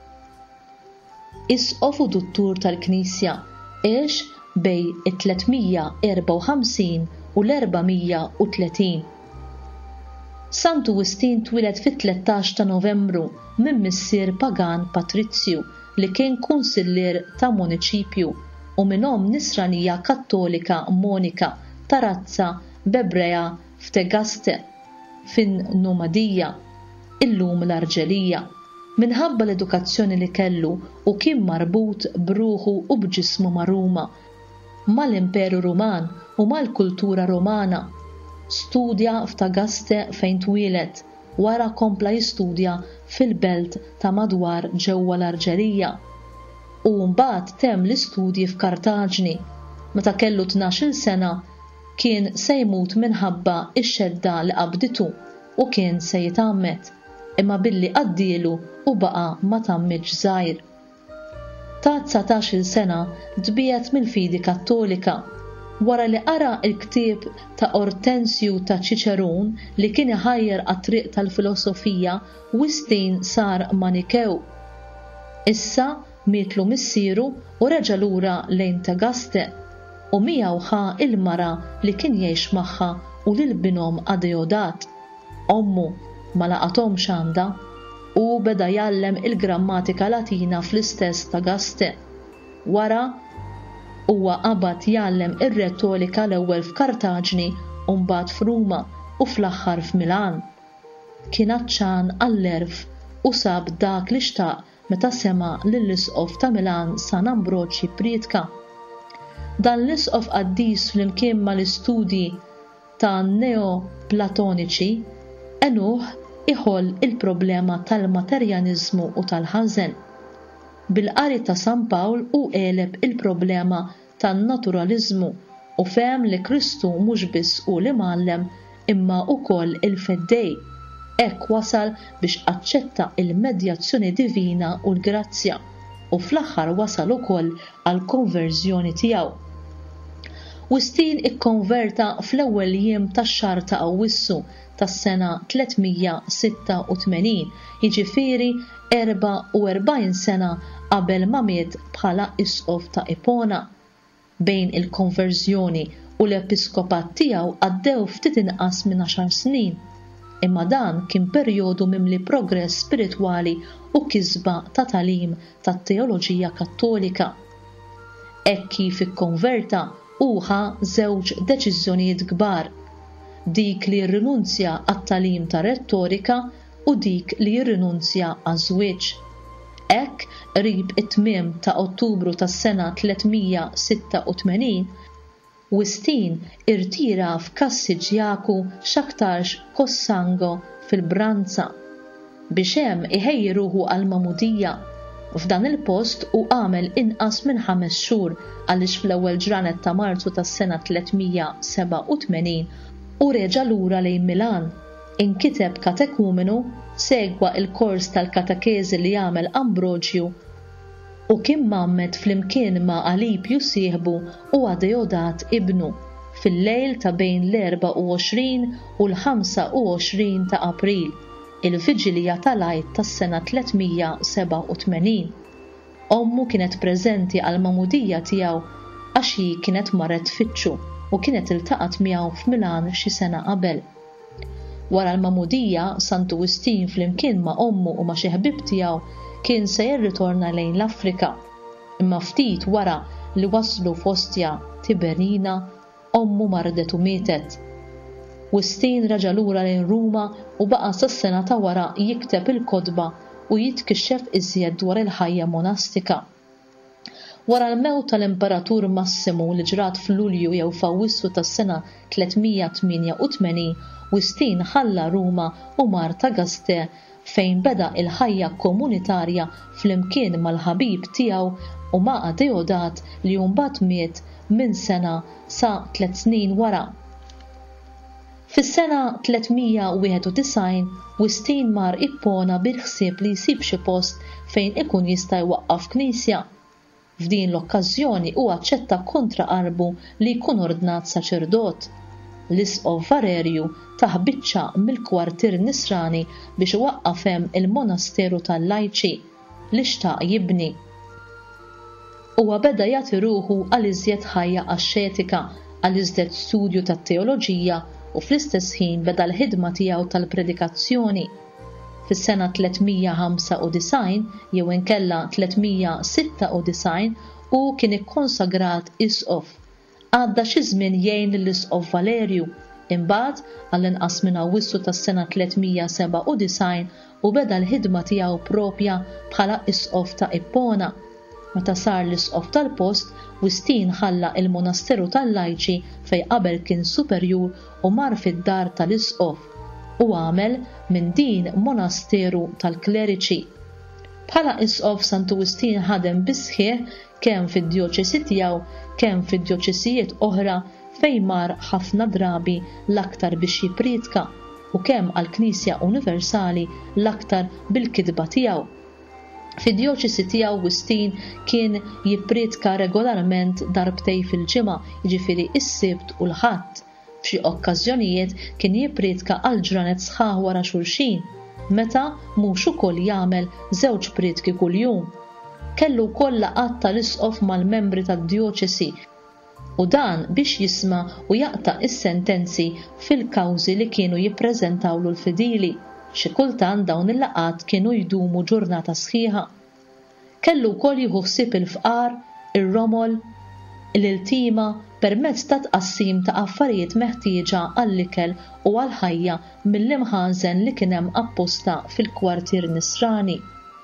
Isqof u duttur tal-Knisja għex bej it-tlietmija erba' u ħamsin u l-erbamija u tletin. Sant Wistin twilet fit-tlettax ta' Novembru minn missier pagan Patrizzju li kien kunsillier ta' muniċipju u minn omm nisranija kattolika Monika ta' razza Bebrea f'Tegaste fin-Numadija, illum l-Arġelija, minħabba l-edukazzjoni li kellu u kien marbut b'ruħu u b'ġismu ma' Ruma, mal-Imperu Ruman u mal-kultura Rumana. Studja f'Tegaste fejn twilet, wara kompla jistudja fil-belt ta' madwar ġewwa l-Arġelija. U mbagħad temm l-istudji f'Kartaġni. Meta kellu tnax-il sena kien se jmut minħabba x-xedda li qabditu u kien se jitgħammet, imma billi għaddielu u baqa' ma tammitx żgħir. Ta' tsatax-il sena tbiegħet mill-fidi Kattolika. Wara li qara l-ktieb ta' Ortensju ta' Ċiċerun li kien iħajjer għat-triq tal-filosofija, Wistin sar Manikew. Issa mietlu missieru u reġa' lura lejn Tegaste u miegħu ħa il-mara li kien jgħix magħha u lil binhom Adeodat. Ommu ma laqathomx għandha u beda jgħallem il-grammatika Latina fl-istess Tegaste. Wara huwa qabad jgħallem ir-retorika l-ewwel f'Kartaġni u mbagħad f'Ruma u fl-aħħar f'Milan. Kien għaċċan għall-erf u sab dak li xtaq meta sema lill-isqof ta' Milan San Ambroċi Priedka. Dan l-isqof qaddis flimkien mal-istudji ta' neoplatoniċi enuh iħoll il-problema tal-materjaniżmu u tal-ħażen. Bil-qari ta' San Pawl u qeleb il-problema tan-naturaliżmu u fehem li Kristu mhux biss hu li mgħallem imma wkoll il-feddej. Hekk wasal biex aċċetta il-medjazzjoni divina u l-grazzja u fl-aħħar wasal ukoll għall konverżjoni tiegħu. Wistin ikkonverta fl-ewwel jiem tax-xahar ta' Awwissu tas-sena tlietmija sitta u tmenin, jiġifieri erba' u erbgħin sena qabel ma miet bħala isqof ta' Ipona. Bejn il-konverżjoni u l-episkopat tiegħu għaddew ftit inqas minn għaxar snin, imma dan kien perjodu mimli progress spiritwali u kisba ta' tagħlim tat-teoloġija Kattolika. Hekk kif ikkonverta uħa żewġ deċiżjonijiet kbar, dik li jirrinunzja għat-tagħlim ta' rettorika u dik li jirrinunzja għaż-żwieġ. Hekk qrib it-tmiem ta' Ottubru tas-sena tlietmija sitta u tmenin, Wistin irtira f'Kassiġjaku x'aktarx Kossango fil-Branza biex hemm iħejji ruħu għall-Magħmudija. F'dan il-post u għamel inqas minn ħames xhur għaliex fl-ewwel ġranet ta' Marzu tas-sena tlietmija seba' u tmenin u reġa' lura lejn Milan. Inkiteb katekumenu, segwa il-kors tal-katekezi li jagħmel Ambroġju u kien mammet flimkien ma' Alipju sieħbu u Adeodat ibnu fil-lejl ta' bejn l-erba' u għoxrin u l-ħamsa u għoxrin ta' April, il-Viġilija tal-Għid tas-sena tlietmija seba' u tmenin. Ommu kienet preżenti għall-Magħmudija tiegħu għax hi kienet marret tfittxu u kienet iltaqat miegħu f'Milan xi sena qabel. Wara l-Magħmudija, Sant Wistin flimkien ma' ommu u ma' xi ħbieb tiegħu kien se jirritorna lejn l-Afrika, imma ftit wara li waslu f'Ostja Tiberina ommu mardet u mietet. Wistin reġa' lura lejn Ruma u baqa' sas-sena ta' wara jikteb il-kotba u jitkixxef iżjed dwar il-ħajja monastika. Wara l-mewt tal-Imperatur Massimu li ġrat f'Lulju jew f'Awwissu tas-sena tlietmija tminja u tmenin, Wistin ħalla Ruma u mar Tegaste fejn beda il-ħajja komunitarja flimkien mal-ħabib tiegħu u ma' Adeodat li mbagħad miet minn sena sa tliet snin wara. Fis-sena tlietmija wieħed u tisgħin Wistin mar Ipona bil-ħsieb li jsib xi post fejn ikun jista' jwaqqaf knisja. F'din l-okkażjoni huwa aċċetta kontra qalbu li jkun ordnat saċerdot. L-isqof Varerju taħ biċċa mill-kwartier nisrani biex waqqaf hemm il-monasteru tal-Lajċi li xtaq jibni. Huwa beda jagħti ruħu għal iżjed ħajja ascetika, għal iżjed studju tat-teoloġija u fl-istess ħin beda l-ħidma tiegħu tal-predikazzjoni. Fis-sena tlietmija ħamsa u design jew inkella tlietmija sitta u design u kien ikkonsagrat isqof. Għadda xi żmien jgħin l-isqof Valerju, imbagħad għall-inqas minn Awwissu tas-sena tlietmija seba' u design u beda l-ħidma tiegħu propja bħala isqof ta' Ippona. Meta sar l-isqof tal-post, Wistin ħalla il-monasteru tal-Lajċi fejn qabel kien superjur u mar fid-dar tal-isqof u għamel minn din monasteru tal-kleriċi. Bħala isqof Sant Wistin ħadem bisħieħ kemm fid-djoċesi tiegħu kemm fid-djoċesijiet oħra fejn mar ħafna drabi l-aktar biex jippriedka u kemm għall-Knisja Universali l-aktar bil-kitba tiegħu. Fid-djoċesi tiegħu Wistin kien jippriedka regolarment darbtej fil-ġimgħa, jiġifieri s-Sibt u l-Ħadd. F'xi okkażjonijiet kien jippriedka għal ġranet sħaħ wara xulxin, meta mhux ukoll jagħmel żewġ priedki kuljum. Kellu wkoll laqgħat tal-isqof mal-membri tad-djoċesi u dan biex jisma' u jaqta' is-sentenzi fil-kawżi li kienu jippreżentawlu l-fidili. Xi kultant dawn il-laqgħat kienu jdumu ġurnata sħiħa. Kellu wkoll jieħu ħsieb il-fqar, ir-romol, l-iltima permezz ta' tqassim ta' affarijiet meħtieġa għall-ikel u għall-ħajja mill-imħażen li kien hemm apposta fil-kwartier nisrani.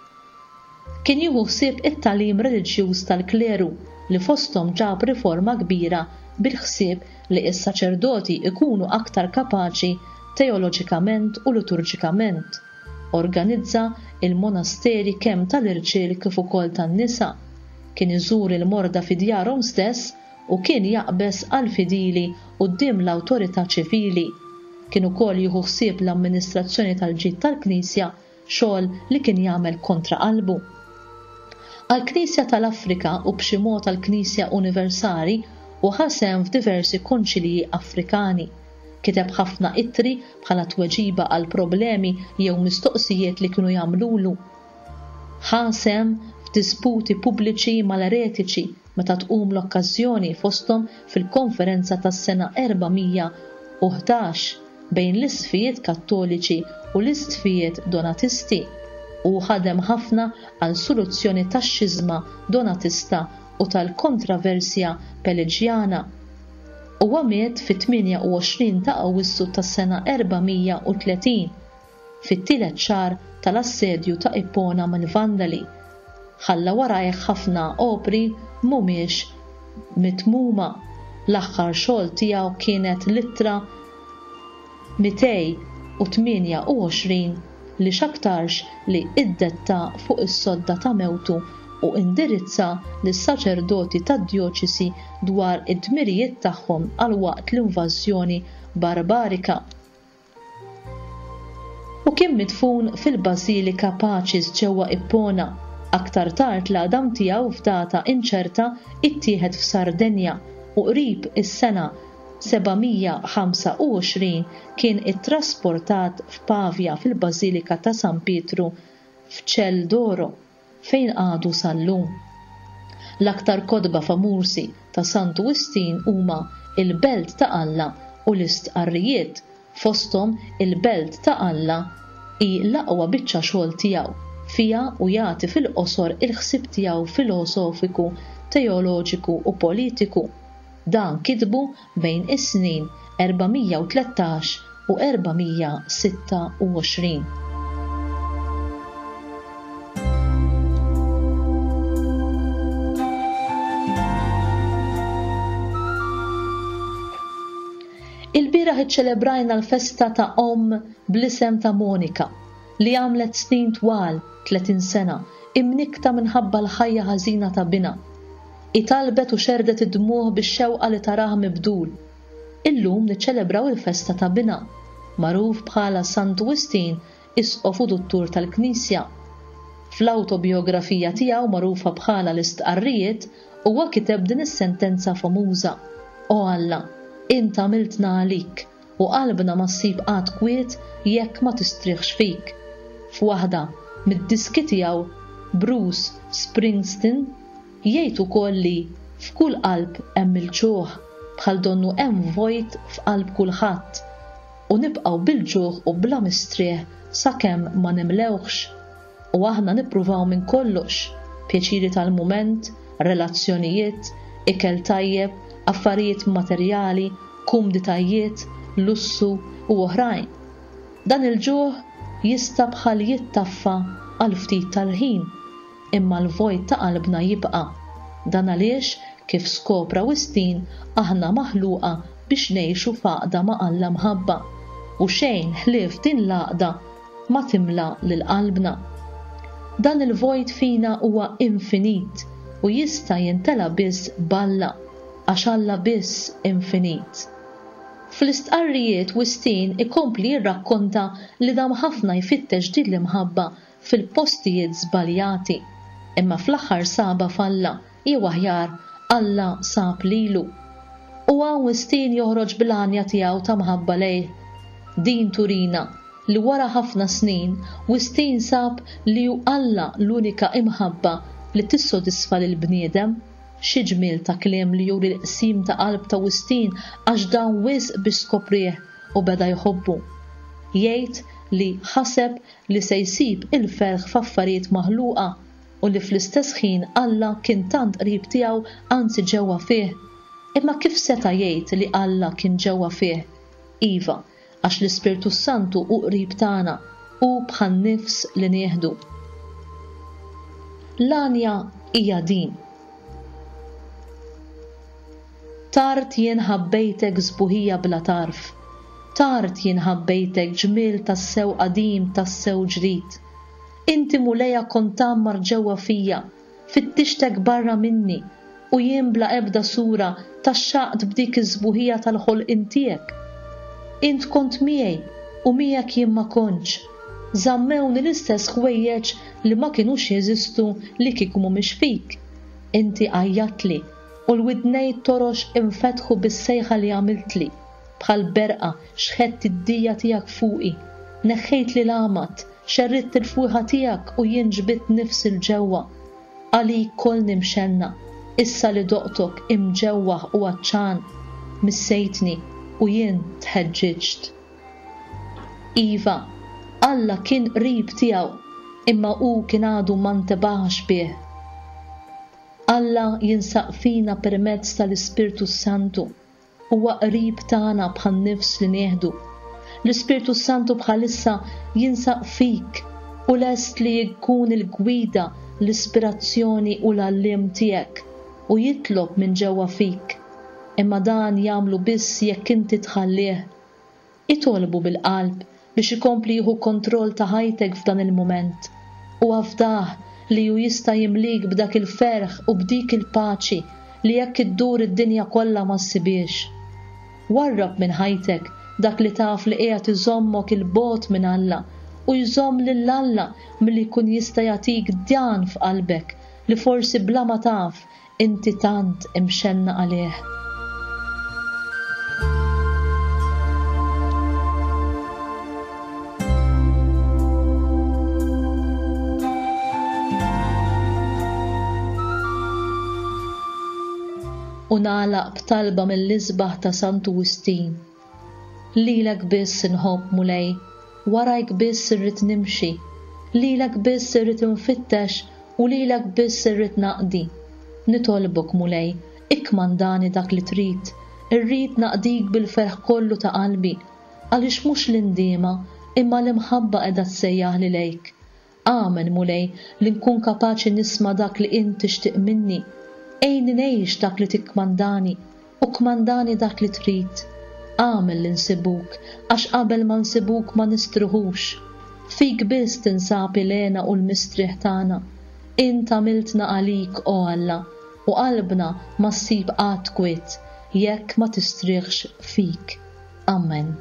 Kien jieħu ħsieb it-tagħlim reliġjuż tal-kleru li fosthom ġab riforma kbira bil-ħsieb li s-saċerdoti ikunu aktar kapaċi teoloġikament u liturġikament. Organizza il-monasteri kemm tal-irġiel kif ukoll tan-nisa. Kien iżur il-morda fi djarhom stess u kien jaqbes għall-fidili quddiem l-awtorità ċivili. Kien ukoll jieħu ħsieb l-amministrazzjoni tal-ġid tal-Knisja, xogħol li kien jagħmel kontra qalbu. Għall-Knisja tal-Afrika u b'xi mod għall-Knisja Universali u ħasem f'diversi konċilji Afrikani. Kiteb ħafna ittri bħala tweġiba għal problemi jew mistoqsijiet li kienu jagħmlulu. Ħasem f'disputi pubbliċi mal-eretiċi meta tqum l-okkażjoni fosthom fil-konferenza tas-sena erba'mija u ħdax bejn l-isfijiet Kattoliċi u l-isfijiet Donatisti u ħadem ħafna għal soluzzjoni tax-xizma Donatista u tal-kontraversja Pelaġjana. Huwa miet fit-tminja u għoxrin ta' Awwissu tas-sena erba'mija u tletin fit-tielet xahar tal-assedju ta' Ippona mill-Vandali. Ħalla warajh ħafna opri mhumiex mitmuma. L-aħħar xogħol tiegħu kienet littra mitej u tminja u għoxrin li x'aktarx li iddetta fuq is-sodda ta' mewtu u indirizza lis-saċerdoti tad-djoċesi dwar id-dmirijiet tagħhom għal waqt l-invażjoni barbarika. U kien midfun fil-Bażilika Paċis ġewwa Ippona. Aktar tard l-għadam tiegħu f'data inċerta ittieħed f'Sardenja u qrib is-sena seba'mija ħamsa u għoxrin kien ittrasportat f'Pavja fil-Bażilika ta' San Pietru f'Ċeldoro fejn għadu sal-lum. L-aktar kotba famużi ta' Sant Wistin huma il-Belt ta' Alla u l-istqarrijiet, fosthom il-Belt ta' Alla hi l-aqwa biċċa xogħol tiegħu fiha u jagħti fil-qosor il-ħsieb tiegħu filosofiku, teoloġiku u politiku. Dan kitbu bejn is-snin erba'mija u tlettax u erba'mija sitta u għoxrin. Il-bieraħ iċċelebrajna l-festa ta' Omm bl-isem ta' Monika li għamlet snin twal tletin sena imnikta minħabba l-ħajja ħażina ta' Bina. Italbet u xerdet id-dmuħ bix-xewqa li taraha mibdul. Illum niċċelebraw il-festa ta' Bina, magħruf bħala Sant Wistin, isqof u duttur tal-Knisja. Fl-awtobiografija tiegħu magħrufa bħala l-Istqarrijiet huwa kiteb din is-sentenza famuża: O Alla, Inta għamiltna għalik u qalbna ma ssib qatt kwiet jekk ma tistrieħx fik. F'waħda mid-diski tiegħu Bruce Springsteen jgħid ukoll li f'kull qalb hemm il-ġuħ bħal donnu hemm vojt f'qalb kulħadd u nibqgħu bil-ġuħ u bla mistrieħ sakemm ma nimlewx. U aħna nippruvaw minn kollox, pjaċiri tal-mument, relazzjonijiet, ikel tajjeb, affarijiet materjali, kumditajiet, lussu u oħrajn. Dan il-ġuħ jista' bħal jittaffa għal ftit tal-ħin, imma l-vojt ta' qalbna jibqa'. Dan għaliex kif skopra Wistin aħna maħluqa biex ngħixu faqda ma' Alla mħabba u xejn ħlief din l-għaqda ma timla lil qalbna. Dan il-vojt fina huwa infinit u jista' jintela biss b'Alla għax Alla biss infinit. Fl-istqarrijiet Wistin ikompli jirrakkonta li dam ħafna jfittex din l-imħabba fil-postijiet żbaljati, imma fl-aħħar saba f'Alla jew aħjar Alla sab lilu. U għan Wistin joħroġ bil-għanja tiegħu ta' mħabba lejh. Din turina li wara ħafna snin Wistin sab li hu Alla l-unika imħabba li tissodisfa lil bniedem. Xi ġmiel ta' kliem li juri l-qsim ta' qalb ta' Wistin għax dan wisq biex skoprih u beda jħobbu. Jgħid li ħaseb li se jsib il-ferħ f'affarijiet maħluqa u li fl-istess ħin Alla kien tant qrib tiegħu anzi ġewwa fih. Imma kif seta' jgħid li Alla kien ġewwa fih? Iva, għax l-Ispirtu Santu hu qrib tagħna u bħal nifs li nieħdu. L-għanja hija din. Tard jien ħabbejtek żbuħija bla tarf. Tard jien ħabbejtek ġmiel tas-sew qadim tas-sew ġrid. Inti mulejja kont tammar ġewwa fija, fittixtek barra minni u jien bla ebda sura taxxaqt b'dik iż-żbuħija tal-ħolqien tiegħek. Int kont miegħi u miegħek jien ma kontx. Żammewni l-istess ħwejjeġ li ma kinux jeżistu li kieku mhumiex fik. Inti għajjatli u l-widnejn torox infetħu bis-sejħa li għamiltli. Bħal berqa xħedt id-dija tiegħek fuqi. Neħħejt li l-amat, xerritt il-fuħa tiegħek u jien ġbidt nifsi l-ġewwa. Għalik koll nimxenna, issa li doqtok imġewwaħ u għaċċan, missejtni u jien tħeġġiġt. Iva, Alla kien qrib tiegħu, imma hu kien għadu ma ntebaħx bih. Alla jinsaq fina permezz tal-Ispirtu Santu, huwa qrib tagħna bħal nifs li nieħdu. L-Ispirtu Santu bħalissa jinsaq fik u lest li jkun il-gwida, l-ispirazzjoni u l-għallim tiegħek u jitlob minn ġewwa fik. Imma dan jagħmlu biss jekk inti tħallih. Itolbu bil-qalb biex ikompli jieħu kontroll ta' ħajtek f'dan il-mument u għafdah li hu jista' jimlik b'dak il-ferħ u b'dik il-paċi li jekk iddur id-dinja kollha ma ssibiex. Warrab minn ħajtek dak li taf li qiegħed iżommok il-bogħod minn Alla u jżomm lil Alla milli jkun jista' jagħtik djan f'qalbek li forsi bla ma taf inti tant imxenna għalih. U nagħlaq b'talba mill-isbaħ ta' Santu Wistin. Lilek biss inħobb mulej, warajk biss irrid nimxi, lilek biss irrid infittex u lilek biss irrid naqdi. Nitolbok mulej, ikkmandani dak li trid, irrid naqdik bil-ferħ kollu ta' qalbi, għaliex mhux l-indiema imma l-imħabba qiegħda tsejjaħ lilek. Amen mulej li nkun kapaċi nisma' dak li int tixtieq minni. Ejni ngħix dak li tikkmandani u kmandani dak li trid. Għamel li nsibuk, għax qabel ma nsibuk ma nistruħux. Fik biss tinsab il-għena u l-mistriħ tagħna. Int għamiltna għalik o Alla u qalbna ma ssib qatt kwiet jekk ma tistriħx fik. Amen.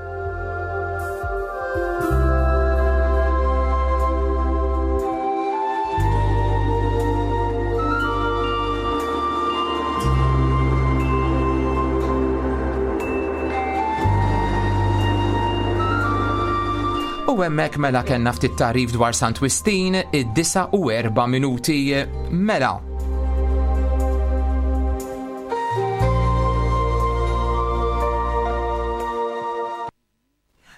U hemmhekk mela kellna ftit tarif dwar Sant Wistin id-disa u erba' minuti mela.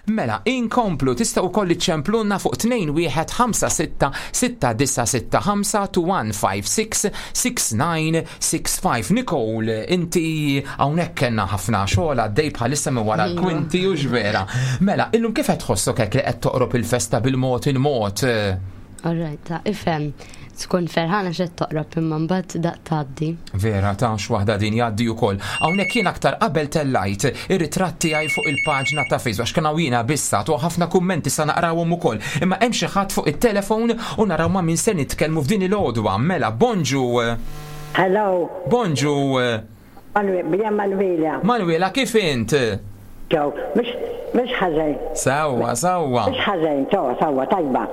Mela, inkomplu tistgħu wkoll iċċemplunna fuq tnejn wieħed ħamsa sitta sitta disa sitta ħamsa two one five six six nine six five. Nicole, inti hawnhekk kellna ħafna xogħol għaddej bħalissa minn wara l-kwinti u ġvera. Mela, illum kif qed tħossok hekk li qed toqrob il-festa bil-mod il-mod? All right, ta' ifhem. Tkun ferħana xed toqrob imma mbagħad daq tgħaddi. Vera ta' x'waħda din jgħaddi wkoll. Hawnhekk jien aktar qabel tellajt ir-ritratti tiegħi fuq il-paġna ta' Facebook għax kien hawnina bissa tu ħafna kummenti sa naqrawhom ukoll. Imma hemm xi ħadd fuq it-telefon u naraw ma' min se nitkellmu f'din il-għodwa. Mela, bonġu. Hello. Bonġu. Manuela. Manuela. Manuela, kif int? Ġew, mhux mhux ħażejn. Sewwa, sewwa. Mhux ħażejn, sewwa, sewwa, tajba.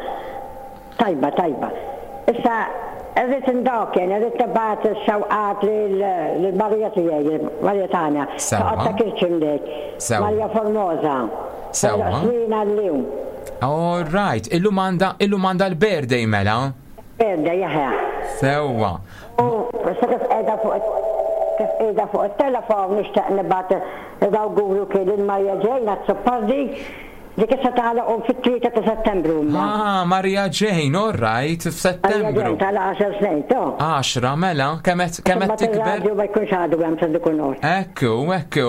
Tajba, tajba. Issa, rrit ndawken, rrit tabat xawqat l-Marija tijaj, Marija tana. Sawa. Ta' kirċim lek. Sawa. Marija Formosa. Sawa. Swina l-lum. All right. Illum għanda, illum għanda l-birthday mela. Birthday, jaha. Sewwa. U, issa kif edha fuq kif edha fuq il-telefon nishtaq nibat id-awguru kien il-Marija ġejna t-suppardi. Dik issa tagħlaq fit-tlieta ta' Settembru. Ah, Maria Jane, all right, f'Settembru. Maria Jane tal-għaxar snin, to. għaxra, mela, kemet kemet tikber. Ma jkunx għadu hemm sa dikun or. Ekku, ekku.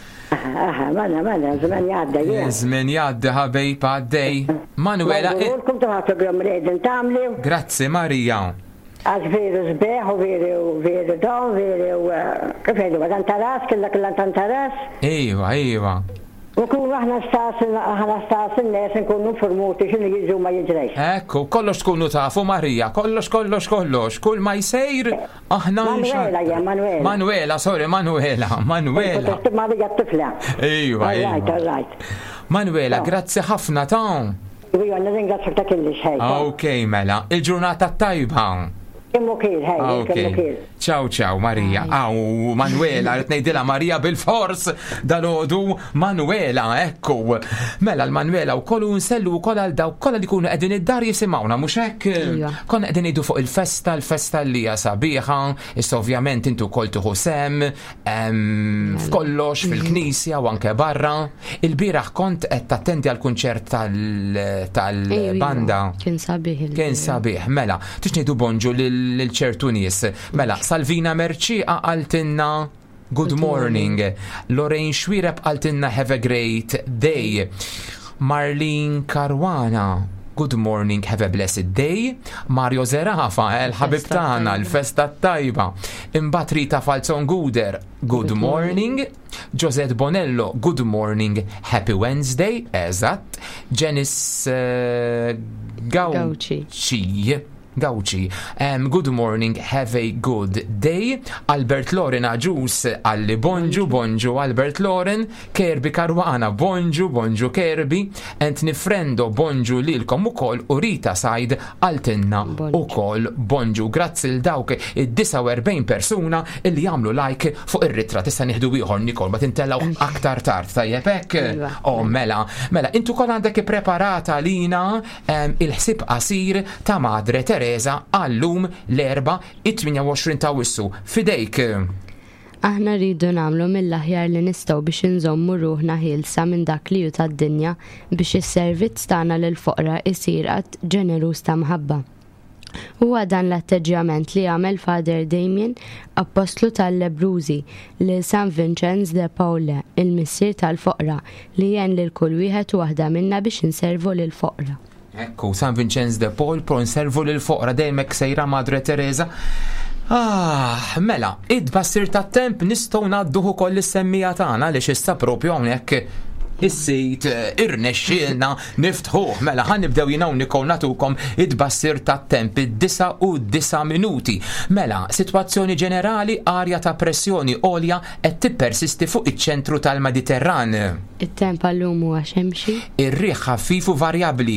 Aha, mela, mela, żmien jgħadda jien. Żmien jgħadda ħabejb għaddej. Manuela. Kulkom taħtu bjom redin tagħmlu. Grazzi, Marija. Għax veru sbeħ u veru veru don, veru kif għedu, għadan taras, killak l-antan taras. Ejwa, ejwa. U kun aħna stasin, aħna stasin nes nkunu formuti xinu jiġu ma jiġrejx. Ekku, kollox tkunu tafu Marija, kollox, kollox, kollox, kull ma jsejr, aħna Manuela, ja, Manuela. Manuela, sorry, Manuela, Manuela. Marija t-tifla. Ejwa, ejwa. All right, all right. Manuela, grazzi ħafna ta' U għanna ringrazzjak ta' kelli xej. Ok, mela, il-ġurnata tajba. Kemmu kien, hej, kemmu kien. Ciao, ciao, Marija. Aw, Manuela, rrit ngħidilha Marija bil-fors dal-għodu Manuela, ekku. Mela l-Manuela wkoll nsellu wkoll għal dawk kollha li jkunu qegħdin id-dar jisimgħuna mhux hekk? Konna qegħdin ngħidu fuq il-festa, l-festa li hija sabiħa, issa ovvjament intu wkoll tieħu sem, f'kollox fil-Knisja u anke barra. Il-bieraħ kont qed tattendi għall kunċert tal-banda. Kien sabiħ. Kien sabiħ, mela, tix ngħidu bonġu lil-ċertu nies. Mela, Salvina Merċiqa għaltinna good morning. Lorraine Xwireb għaltinna have a great day. Marlene Karwana, good morning, have a blessed day. Mario Zerafa, el-ħabib tagħna, l-festa tajba. Imbagħad Rita Falzon Guder, good morning. Josette Bonello, good morning, happy Wednesday. Eżatt. Janice uh, Gauci. Gauci, um, good morning, have a good day. Albert Loren Aġus għalli bonġu, bonġu Albert Loren. Kerbi Karwana, bonġu, bonġu Kerbi. Antni Frendo, bonġu lilkom ukoll. U Rita Sajd għaltinna ukoll bonġu. Grazzi l-dawk id-forty-nine persuna illi jagħmlu like fuq ir-ritra. Tista' nieħdu ieħor Nikol ma tintellaw aktar tard tajjeb hekk. Oh mela, mela intu kol għandek ippreparata lina um, il-ħsieb qasir ta' Madre Teresa għallum l-erba it-tminja ta' wissu. Fidejk. Aħna rridu nagħmlu mill-aħjar li nistgħu biex inżommu ruħna ħielsa minn dak li ju tad-dinja biex is-servizz tagħna lil foqra isir qatt ġeneruż ta' mħabba. Huwa dan l-atteġġjament li għamel Father Damien, apostlu tal-Lebrużi, li San Vincenz de Paul, il-missier tal-foqra, li jgħin lil kull wieħed u waħda minna biex inservu lil foqra. Ekku, San Vincenz de Paul, pro nservu l-foqra dejmek sejra Madre Teresa. Ah, mela, id-bassir ta' temp nistgħu nadduħu koll is-semmija tagħna li xissa propju hawnhekk is-sit irnexxielna niftħuh. Mela ħan nibdew jinaw Nikol natukom id-bassir ta' temp id-disa u disa minuti. Mela, sitwazzjoni ġenerali, arja ta' pressjoni għolja qed tippersisti fuq iċ-ċentru tal-Mediterran. It-temp għallum huwa xemxi? Ir-riħ ħaffif u varjabbli.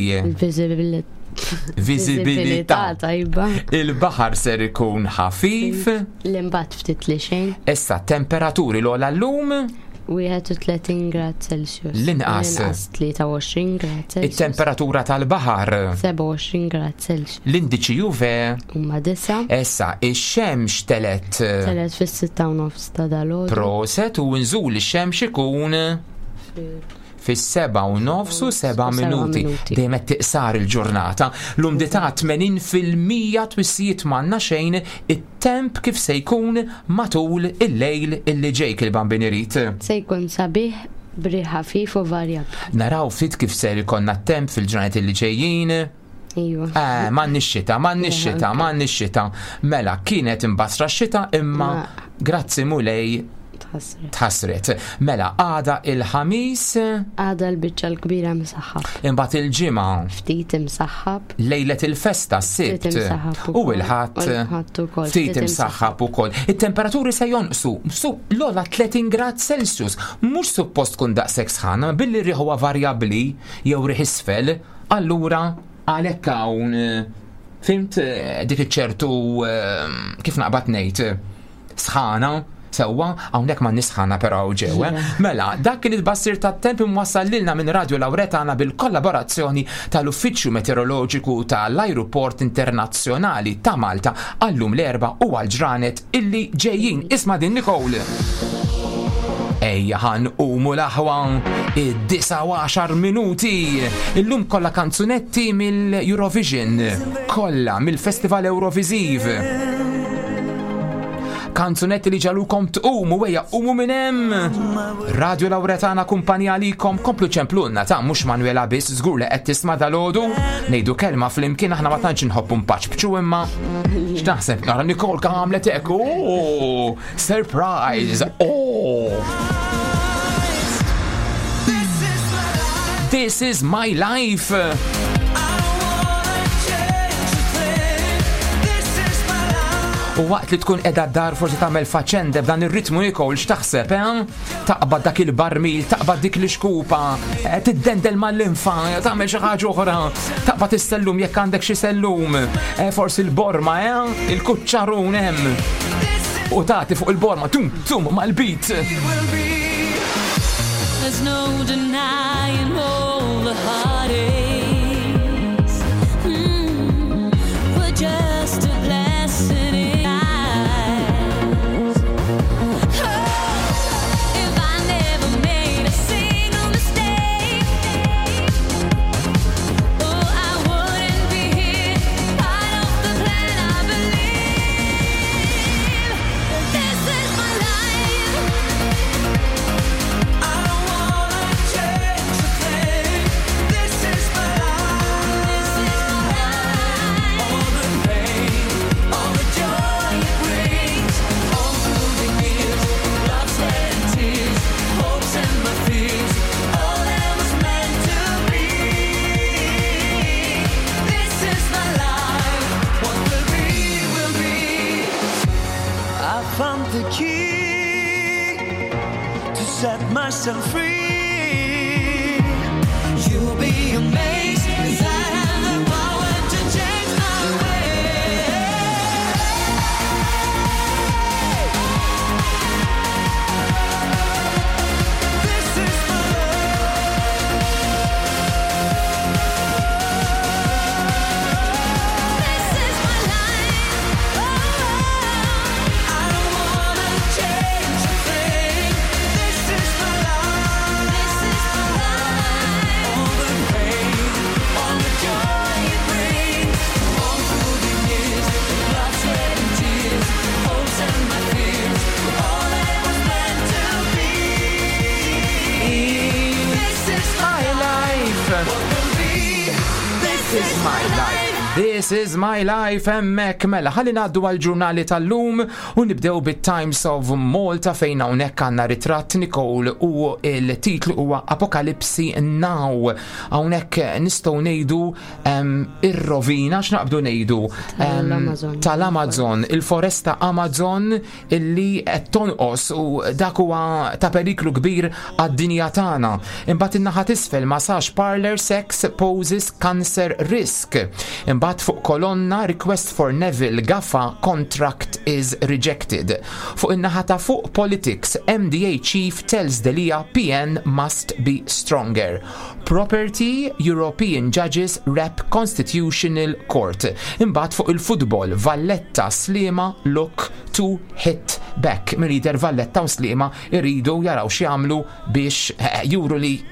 Viżibilità tajba. Il-baħar ser ikun ħafif. L-imbagħad ftit li xejn. Issa temperaturi l-ogħla llum thirty-one grad Celsius. L-inqas three-twenty grad Celsius. Il-temperatura tal-baħar seven-twenty grad Celsius. L-indiċi U V huma disa. Issa ix-xemx telet telet fis-sitta u nofs ta' dalgħodu. Proset u nżul ix-xemx ikun fis-seba' u nofs u seba' minuti. Dejjem qed tiqsar il-ġurnata. L-umdità tmenin fil-mija twissijiet m'għandna xejn it-temp kif se jkun matul il-lejl illi ġejk il-bambin irid. Se jkun sabiħ bri ħafif u varjabbli. Naraw ftit kif ser ikonna temp fil-ġranet illi ġejjin. Iva. Eh, m'għandniex xita, m'għandniex xita, m'għandniex xita. Mela, kienet imbasra xita imma grazzi mulej tħassret. Mela, għada il-ħamis. Għada l-biċċa l-kbira msaħħab. Imbagħad il-ġimgħa. Ftit imsaħħab. Lejlet il-festa s-sibt. U il-ħadd. Ftit imsaħħab ukoll. It-temperaturi se jonqsu. Su l-ola tletin grad Celsius. Mhux suppost tkun daqshekk sħana, billi rieħ huwa varjabbli jew rieħ isfel. Allura għalhekk hawn fimt dik iċ-ċertu kif naqbad ngħid sħana. Sewwa, hawnhekk ma nisħana però ġew. Mela, dak kien il-bassir tat-temp imwassal lilna minn Radio Lawretana bil-kollaborazzjoni tal-Uffiċċju Meteoroloġiku tal-Ajruport Internazzjonali ta' Malta għallum l-erba' u għall-ġranet illi ġejjin. Isma' din Nicole. Ejja ħan umu l-aħwa id-disa u għaxar minuti. Illum kollha kanzunetti mill-Eurovision, kollha mill-Festival Eurovisiv. Kanzunetti li ġalukom tqumu wejja qumu minn hemm. Radio Lawretana kumpanija likom komplu ċemplunna ta' mhux Manuela biss żgur li qed tisma' dalodu. Ngħidu kelma flimkien aħna ma tantx inħobbu mpaċbċu imma x'taħseb nara Nicole kemm għamlet hekk. Oh, surprise. Oh. This is my life. U waqt li tkun qiegħda d-dar forsi tagħmel faċende b'dan ir-ritmu Nicole x'taħseb, eh? Taqbad dak il-barmil, taqbad dik l-ixkupa, tiddendel mal-linfa, tagħmel xi ħaġa oħra, taqbad is-sellum jekk għandek xi sellum, forsi l-borma, eh? Il-kuċċarun hemm. U tagħti fuq il-borma tum tum mal-beat. There's no denying all the heartaches. Mm, we're just a blessing in eyes. Oh, if I never made a single mistake, oh, I wouldn't be here, part of the plan I believe. This is my life. I don't wanna change a thing. This is my life. This is my life. All the pain, all the joy it brings, all through the years, blood, sweat and tears, hopes and my fears, all that was meant to be. This is my life. What will be, will be. I found the key to set myself free. You'll be amazed, 'cause I have the power to change my way. This is my This is my life. Oh, I don't wanna change a thing. This is my life. This is my life. All the pain, all the joy it brings, all through the years, blood, sweat and tears, hopes and my fears, all that was meant to be. This is My life. what will be. This is my life. This is my life, emmek mela. Ħalli ngħaddu għal-ġurnali tal-lum u nibdew bit-Times of Malta fejn hawnhekk għandna ritratt Nicole u il-titlu huwa Apocalypse Now. Hawnhekk nistgħu ngħidu ir-rovina x'naqbdu ngħidu tal-Amazon, il-foresta Amazon illi qed tonqos u dak huwa ta' periklu kbir għad-dinja tagħna. Imbagħad in-naħa t'isfel massage parlor sex poses cancer risk. Imbagħad fuq kolonna request for Neville Gaffa contract is rejected. Fuq in-naħa ta' fuq politics, M D A chief tells Delia P N must be stronger. Property, European judges rep Constitutional Court. Imbagħad fuq il-futbol, Valletta Slima look to hit back. Mirider Valletta u Slima iridu jaraw x'jagħmlu biex juru li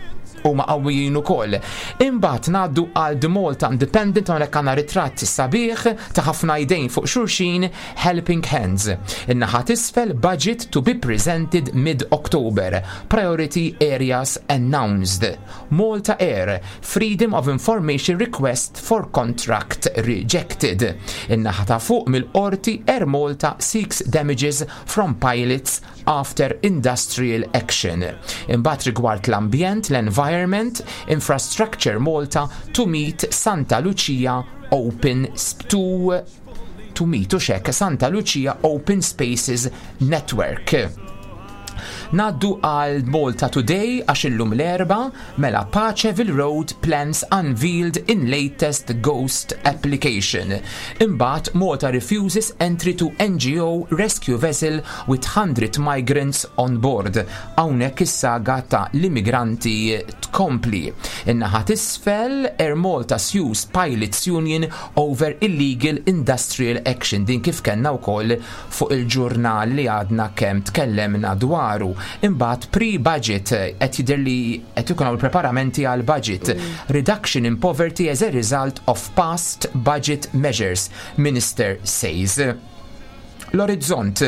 huma qawwijin ukoll. Imbagħad ngħaddu għal The Malta Independent hawnhekk għandna ritratt sabiħ ta' ħafna idejn fuq xulxin, Helping Hands. In-naħa t'isfel budget to be presented mid-October. Priority areas announced. Malta Air, Freedom of Information request for contract rejected. In-naħa ta' fuq mill-qorti Air Malta seeks damages from pilots after industrial action. Imbagħad rigward l-ambjent, l-environment, Infrastructure Malta to meet Santa Lucia Open to to meet u xek Santa Lucia Open Spaces Network. Naddu għal Malta Today għax illum l-erba mela Pacheville Road plans unveiled in latest ghost application. Imbagħad Malta refuses entry to N G O rescue vessel with one hundred migrants on board. Hawnhekk is-saga ta' l-immigranti tkompli. In-naħa t'isfel Air Malta sues Pilots Union over illegal industrial action. Din kif kellna wkoll fuq il-ġurnal li għadna kemm tkellemna dwaru. Imbagħad pre-budget qed jidher li qed ikun hawn preparamenti għal budget. Reduction in poverty as a result of past budget measures, Minister says. L-orizzont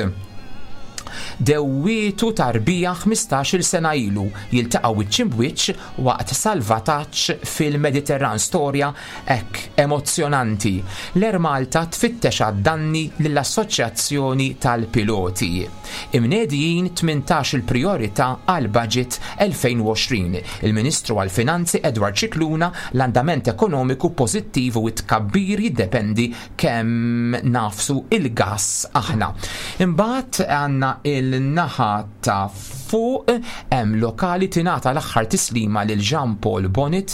dewwietu tarbija ħmistax-il sena ilu jiltaqgħu wiċċ b'wiċċ waqt salvataġġ fil-Mediterran, storja hekk emozzjonanti. L-Air Malta tfittex għad-danni lill-Assoċjazzjoni tal-Piloti. Imnedijin tmintax il-priorità għal budget elfejn u għoxrin. Il-Ministru għall-Finanzi Edward Cicluna l-andament ekonomiku pożittiv u tkabbir jiddependi kemm nafsu il-gass aħna. Imbagħad għandna il-naħa ta' fuq hemm lokali tingħata l-aħħar tislima lil Jean Paul Bonnet,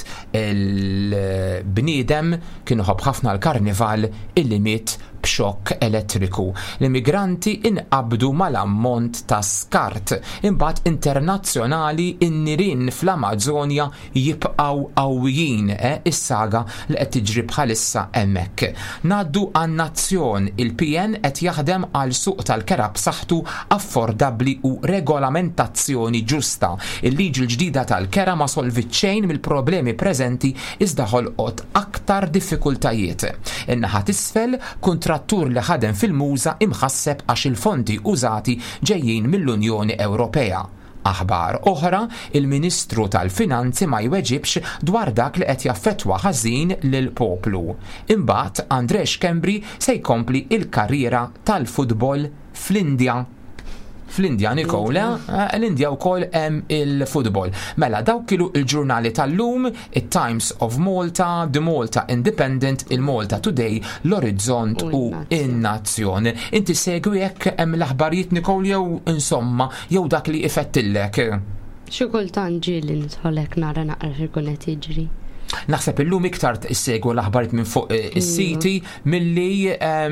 il-bniedem kienu ħobb ħafna l-karnival illi miet b'xokk elettriku. L-immigranti inqabdu mal-ammont ta' skart. Imbagħad internazzjonali in-nirien fl-Amazzonja jibqgħu qawwijin, eh? Is-saga li qed tiġri bħalissa hemmhekk. Ngħaddu għan-nazzjon, il-P N qed jaħdem għal suq tal-kera b'saħħtu affordabbli u regolamentazzjoni ġusta. Il-liġi l-ġdida tal-kera ma solvitx xejn mill-problemi preżenti iżda ħolqot aktar diffikultajiet. In-naħa t'isfel kontrattur li ħadem fil-muża imħasseb għax il-fondi użati ġejjin mill-Unjoni Ewropea. Aħbar oħra, il-Ministru tal-Finanzi ma jweġibx dwar dak li qed jaffettwa ħażin lill-poplu. Imbagħad Andrej Kembri se jkompli il-karriera tal-futbol fl-Indja. Fl-Indja Nikola, l-Indja wkoll hemm il-futbol. Mela dawk kienu il-ġurnali tal-lum, it-Times of Malta, The Malta Independent, il-Malta Today, l-Orizzont u in-Nazzjon. Inti segwi hekk hemm l-aħbarijiet Nikol jew insomma jew dak li ifettillek. Xi kultant ġieli nidħolek nara naqra x'ikun qed jiġri. Naħseb illum iktar issegwu l-aħbarijiet minn fuq is-siti milli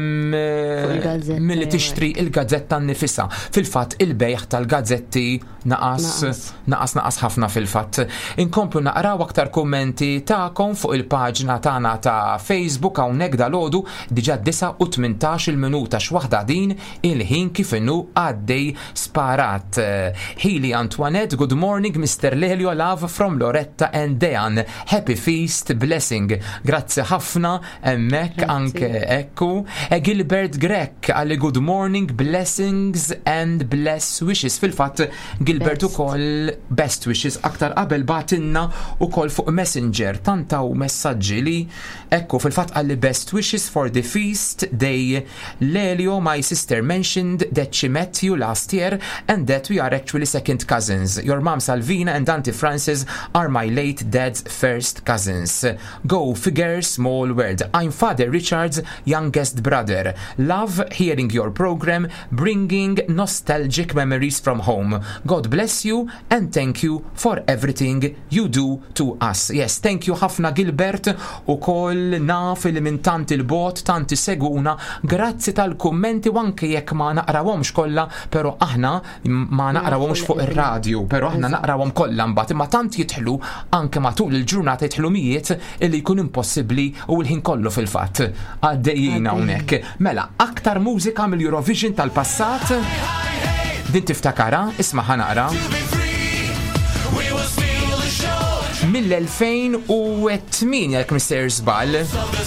milli tixtri il-gazzetta nnifisha. Fil-fatt il-bejħ tal-gazzetti naqas naqas naqas ħafna fil-fatt. Inkomplu naqraw aktar kummenti tagħkom fuq il-paġna tagħna ta' Facebook hawnhekk dalgħodu diġà disa u tmintax il-minuta x'waħda din il-ħin kif inhu għaddej sparat. Healy Antoinette, good morning Mister Lelio, love from Loretta and Dejan. Happy feast, blessing. Grazzi ħafna hemmhekk anke ekku. Gilbert Grek għalli good morning, blessings and bless wishes. Fil-fatt Gilbert ukoll best wishes aktar qabel batinna ukoll fuq Messenger tantaw messaġġi li ekku fil-fatt għalli best wishes for the feast day. Lelio, my sister mentioned that she met you last year and that we are actually second cousins. Your mom Salvina and Auntie Frances are my late dad's first cousins. Go figure, small world. I'm Father Richard's youngest brother. Love hearing your program, bringing nostalgic memories from home. God bless you and thank you for everything you do to us. Yes, thank you ħafna Gilbert u koll naf li minn tant il-bot, tanti seguna, grazzi tal-kummenti u anke jekk ma naqrawhomx kollha, però aħna ma naqrawhomx fuq ir-radju, però aħna naqrawhom kollha mbagħad imma tant jidħlu anke matul il-ġurnata jitħlumijiet illi jkun impossibbli u l-ħin kollu fil-fatt għaddejjin hawnhekk. Mela, aktar mużika mill-Eurovision tal-passat din tiftakara, isma' ħanaqra. mill-elfejn u tmien jekk mister żball.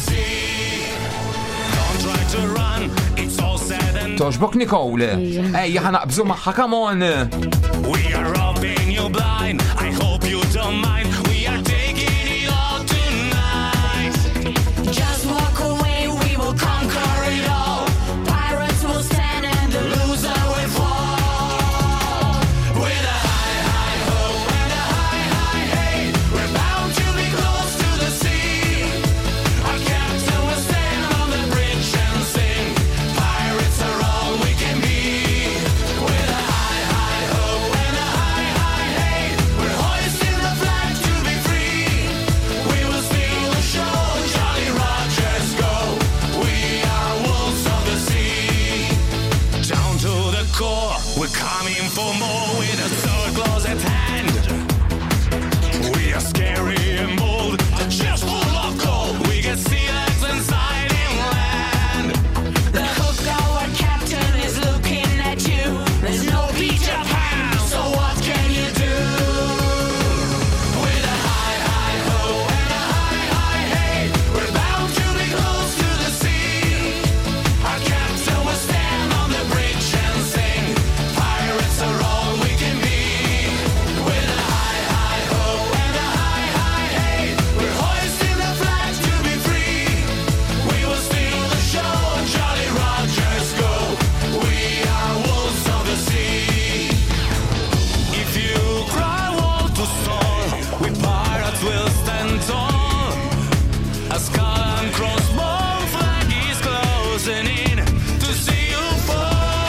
Toġbok Nicole. Ejja ħanaqbżu magħha, come on. We are robbing you blind. I hope you don't mind. We are taking it all tonight. Just walk away, we will conquer it all. Pirates will stand and the loser will fall. With a high, high hope and a high, high hey, we're bound to be close to the sea. Our captain will stand on the bridge and sing. Pirates are all we can be. With a high, high hope and a high, high hey, we're hoisting the flag to be free. We will steal the show, Jolly Rogers go. We are wolves of the sea. Down to the core, we're coming for more with a sword close at hand. We are scary and bold, a chest full of gold. We get sea legs inside inland. The hook, our captain, is looking at you. There's no Peter Pan, so what can you do? With a high, high ho and a high, high hey, we're bound to be close to the sea. Our captain will stand on the bridge and sing. Pirates are all we can be. With a high, high ho and a high, high hey, we're hoisting the flag to be free. We will steal the show, Jolly Rogers go. We are wolves of the sea. If you cry wall to stall, we pirates will stand tall. A skull and crossbow flag is closing in to see you fall.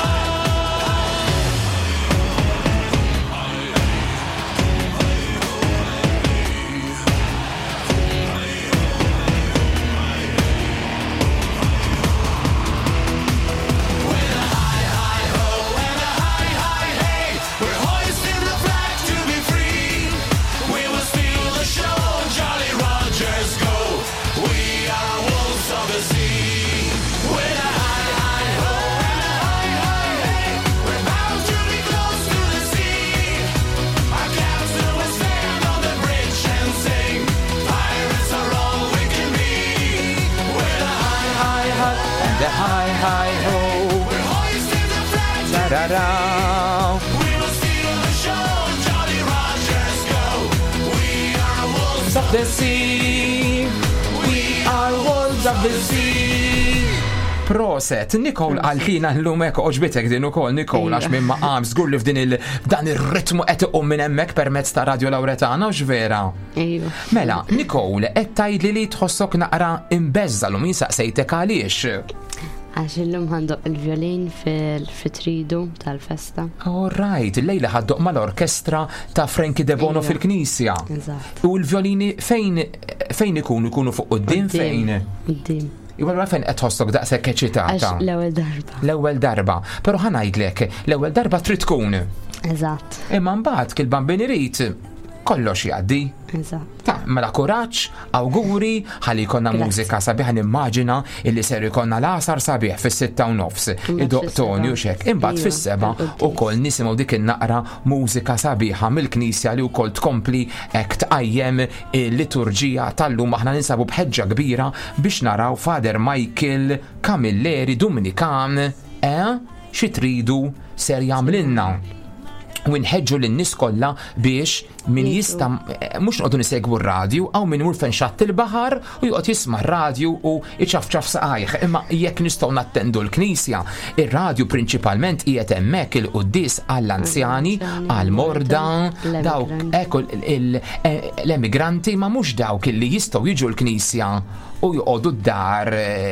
With a high, high ho and a high, high hey, we're hoisting the flag to be free. We will steal the show, Jolly Rogers go. We are wolves of the sea. With a high, high ho and a high, high hey, we're bound to be close to the sea. Our captain will stand on the bridge and sing. Pirates are all we can be. With a high, high ho And the high, high ho. we're hoisting the flag to Da-da-da. We will steal the show, Jolly Rogers go. We are wolves Of the sea. We are wolves of the sea. Proset, Nicole għalħina l-lumek oġbitek din ukoll Nicole għax minn maqam żgur li f'din il f'dan ir-ritmu qed iqum minn hemmhekk permezz ta' Radio Lawretana u x'vera. Ejju. Mela, Nicole, qed tgħidli li tħossok naqra imbeżżal u min saqsejtek għaliex. Għax illum ħandoq il-violin fil-tridu tal-festa. All right, il-lejla ħaddoq mal-orkestra ta' Frankie De Bono Ejja. fil-Knisja. Eżatt. U l-violini fejn fejn ikunu ikunu fuq quddiem fejn? Qudiem. Iwala fejn qed tħossok daqshekk eċitata. Għax l-ewwel darba. L-ewwel darba. Però ħanajdlek, l-ewwel darba trid tkun. Eżatt. Imma mbagħad kil bambin irid kollox jgħaddi. Eżatt. Ta' mela kuraġġ, awguri, ħalli jkollna Grazzi. mużika sabiħ nimmaġina illi ser jkollna l-għasar sabiħ fis-sitta u nofs. Imbagħad Id-doqtoni u fis-seba'. xek. Imbagħad Iva, fis-seba' fil-qudiem. ukoll nisimgħu dik in-naqra mużika sabiħa mill-Knisja li wkoll tkompli hekk tqajjem il-liturġija tal-lum aħna ninsabu bħeġġa kbira biex naraw Fader Michael Camilleri Dominikan, eh? Xi tridu ser jagħmlilna. U nħeġġu lin-nies kollha biex min jista' mhux noqogħdu nisegwu r-radju aw min imur fejn xatt il-baħar u joqgħod jisma' r-radju u iċafċaf saqajh. Imma jekk nistgħu nattendu l-Knisja, ir-radju prinċipalment qiegħed hemmhekk il-qudies għall-anzjani, għall-morda, dawk ekku l-emigranti ma mhux dawk illi jistgħu jiġu l-Knisja u joqogħdu d-dar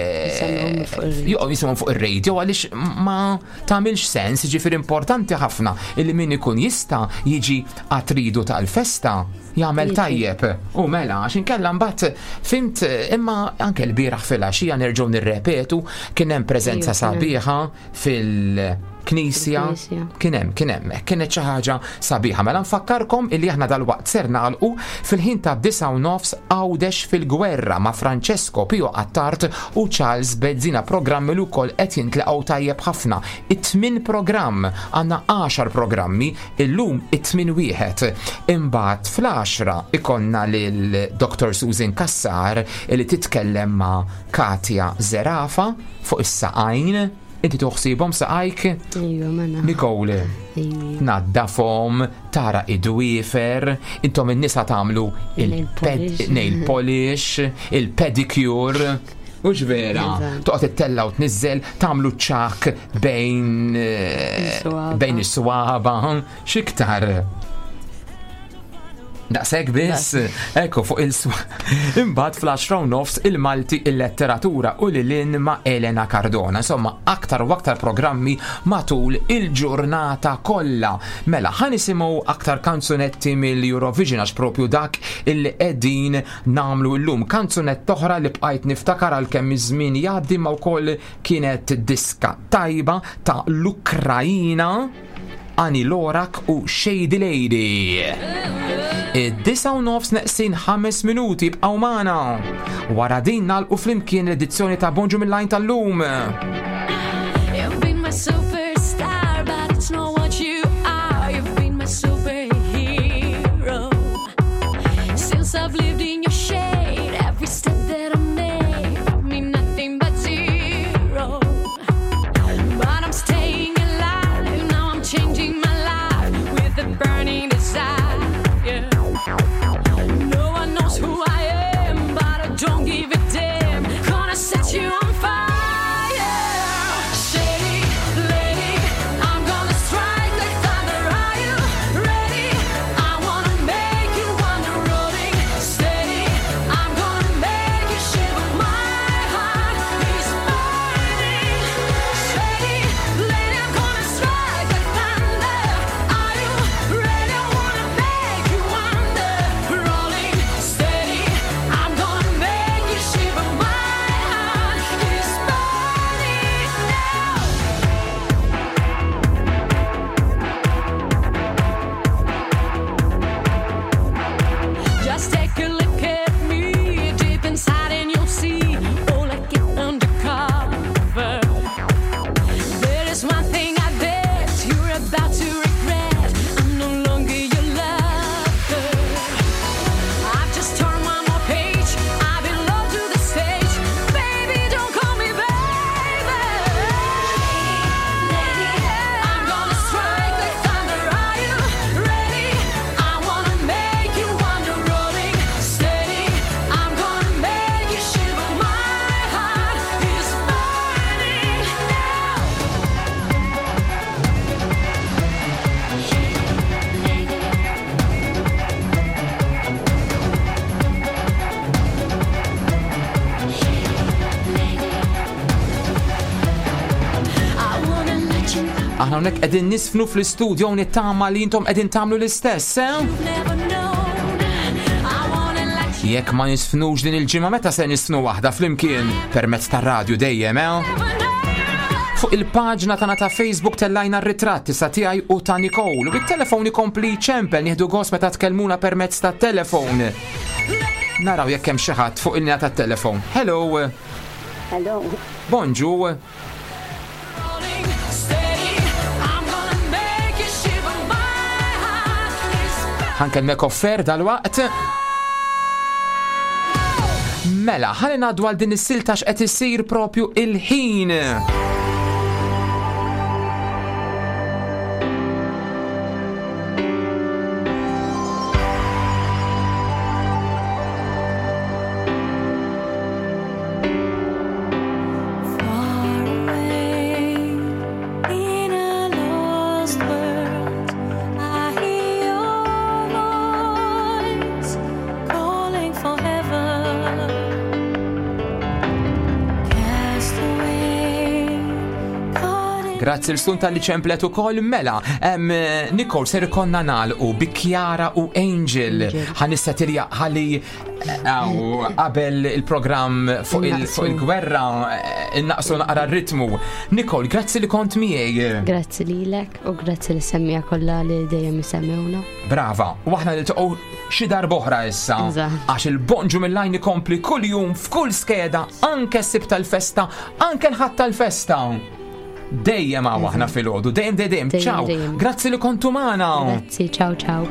joqgħu jisimhom fuq ir-radio għaliex ma tagħmilx sens, jiġifier importanti ħafna illi min ikun jista' jiġi għatridu tal-festa jagħmel tajjeb. U mela għax inkella mbagħad fimt imma anke l-bieraħ fil-għaxija nerġgħu nirrepetu kien hemm preżenza sabiħa fil Knisja, Il-Knisja. kienem, kienem, kienet xi ħaġa sabiħa. Mela nfakkarkom illi aħna dal-waqt ser nagħlqu fil-ħin ta' disa u nofs Għawdex fil-gwerra ma' Francesco Pio Attart u Charles Bezzina, programmi li wkoll qed jintlaqgħu tajjeb ħafna. It-tmin programm għandna għaxar programmi, illum it-tmin wieħed. Imbagħad fl-għaxra ikonna lil doktor Susan Kassar li titkellem ma' Katja Zerafa fuq is-saqajn. Inti toħsibhom saqajk? Ejju, manna. Nikole, naddafhom, tara id-dwifer, intom in-nisa tagħmlu il-nail polish, il-pedicure. Ux vera, toqgħod ittella u tniżel, tagħmlu ċak bejn bejn is-swaba, x'iktar. Daqseg biss, ekku fuq il-swa. Imbagħad fl-għaxra u nofs il-Malti il-letteratura u lilin ma' Elena Cardona. Insomma, aktar u aktar programmi matul il-ġurnata kollha. Mela, ħanisimgħu aktar kanzunetti mill-Eurovision għax propju dak illi qegħdin namlu llum. Kanzunett oħra li bqajt niftakar għal kemm iż-żmien jgħaddi ma wkoll kienet diska tajba ta' l-Ukrajina, Ani Lorak u Shady Lady. Id-disa u nofs neqsin ħames minuti b'qaw magħna. Wara din nagħlqu flimkien l-edizzjoni ta' Bonġu mill-lajn tal-lum. You've been my superstar, but it's not what you are. You've been my superhero. Since I've lived in your shade, every step that I made brought me nothing but zero. But I'm staying alive, now I'm changing my life with a burning desire. No one knows who I am, but I don't give a damn. Gonna set you on fire. Shady lady, I'm gonna strike like thunder. Are you ready? I wanna make you wonder. Rolling steady, I'm gonna make you shiver. My heart is burning. Shady lady, I'm gonna strike like thunder. Are you ready? I wanna make you wonder. Rolling steady, I'm gonna make you shiver. My heart is burning now. Just take a look at me, deep inside and you'll see all I get undercover. There is one thing I bet you're about to regret. I'm no longer your lover. I've just turned one more page. I belong to the stage. Baby, don't call me baby. I'm gonna strike like thunder. Are you ready? I wanna make you wonder. Rolling steady, I'm gonna make you shiver. My heart is burning now. I wanna let you know. Aħna hawnhekk qegħdin nisfnu fl-istudju u nittama li intom qegħdin tagħmlu l-istess, eh? Never known. I wanna let you Jekk ma nisfnux din il-ġimgħa meta se nisfnu waħda flimkien permezz tar-radju dejjem, eh? Fuq il-paġna tagħna ta' Facebook tellajna r-ritratti sa tiegħi u ta' Nicole. U bit-telefon ikompli ċempel nieħdu gost meta tkellmuna permezz tat-telefon. Naraw jekk hemm xi ħadd fuq il-linja tat-telefon. Hello. Hello. Bonġu. rolling steady. I'm gonna make you shiver. My heart is Ħankellmek offer dal-waqt. Mela, ħalli ngħaddu għal din is-silta x'qed isir propju il-ħin. far away in a lost world. I hear your voice calling for heaven. Cast away grazzi l-sun tal-li ċemplet ukoll mela. Em, Nicole ser ikonna nagħlqu bi Chiara u Angel. Ħanissetilja ħalli għaw qabel il-programm fuq il- fuq il-gwerra eh, innaqsu naqra r-ritmu. Nicole, grazzi li kont miegħi. Grazzi lilek u grazzi li semmija kollha li dejjem isemmewna. Brava, u aħna niltaqgħu xi darba oħra issa. Eżatt. Għax il-bonġu mill-lajn ikompli kull jum f'kull skeda, anke s-sib tal-festa, anke nħatt tal-festa. Dejjem għaw aħna fil-ħodu, dejjem dejjem. Dejjem, Ciao, dejjem. grazzi li kontu magħna. Grazzi, ciao ciao.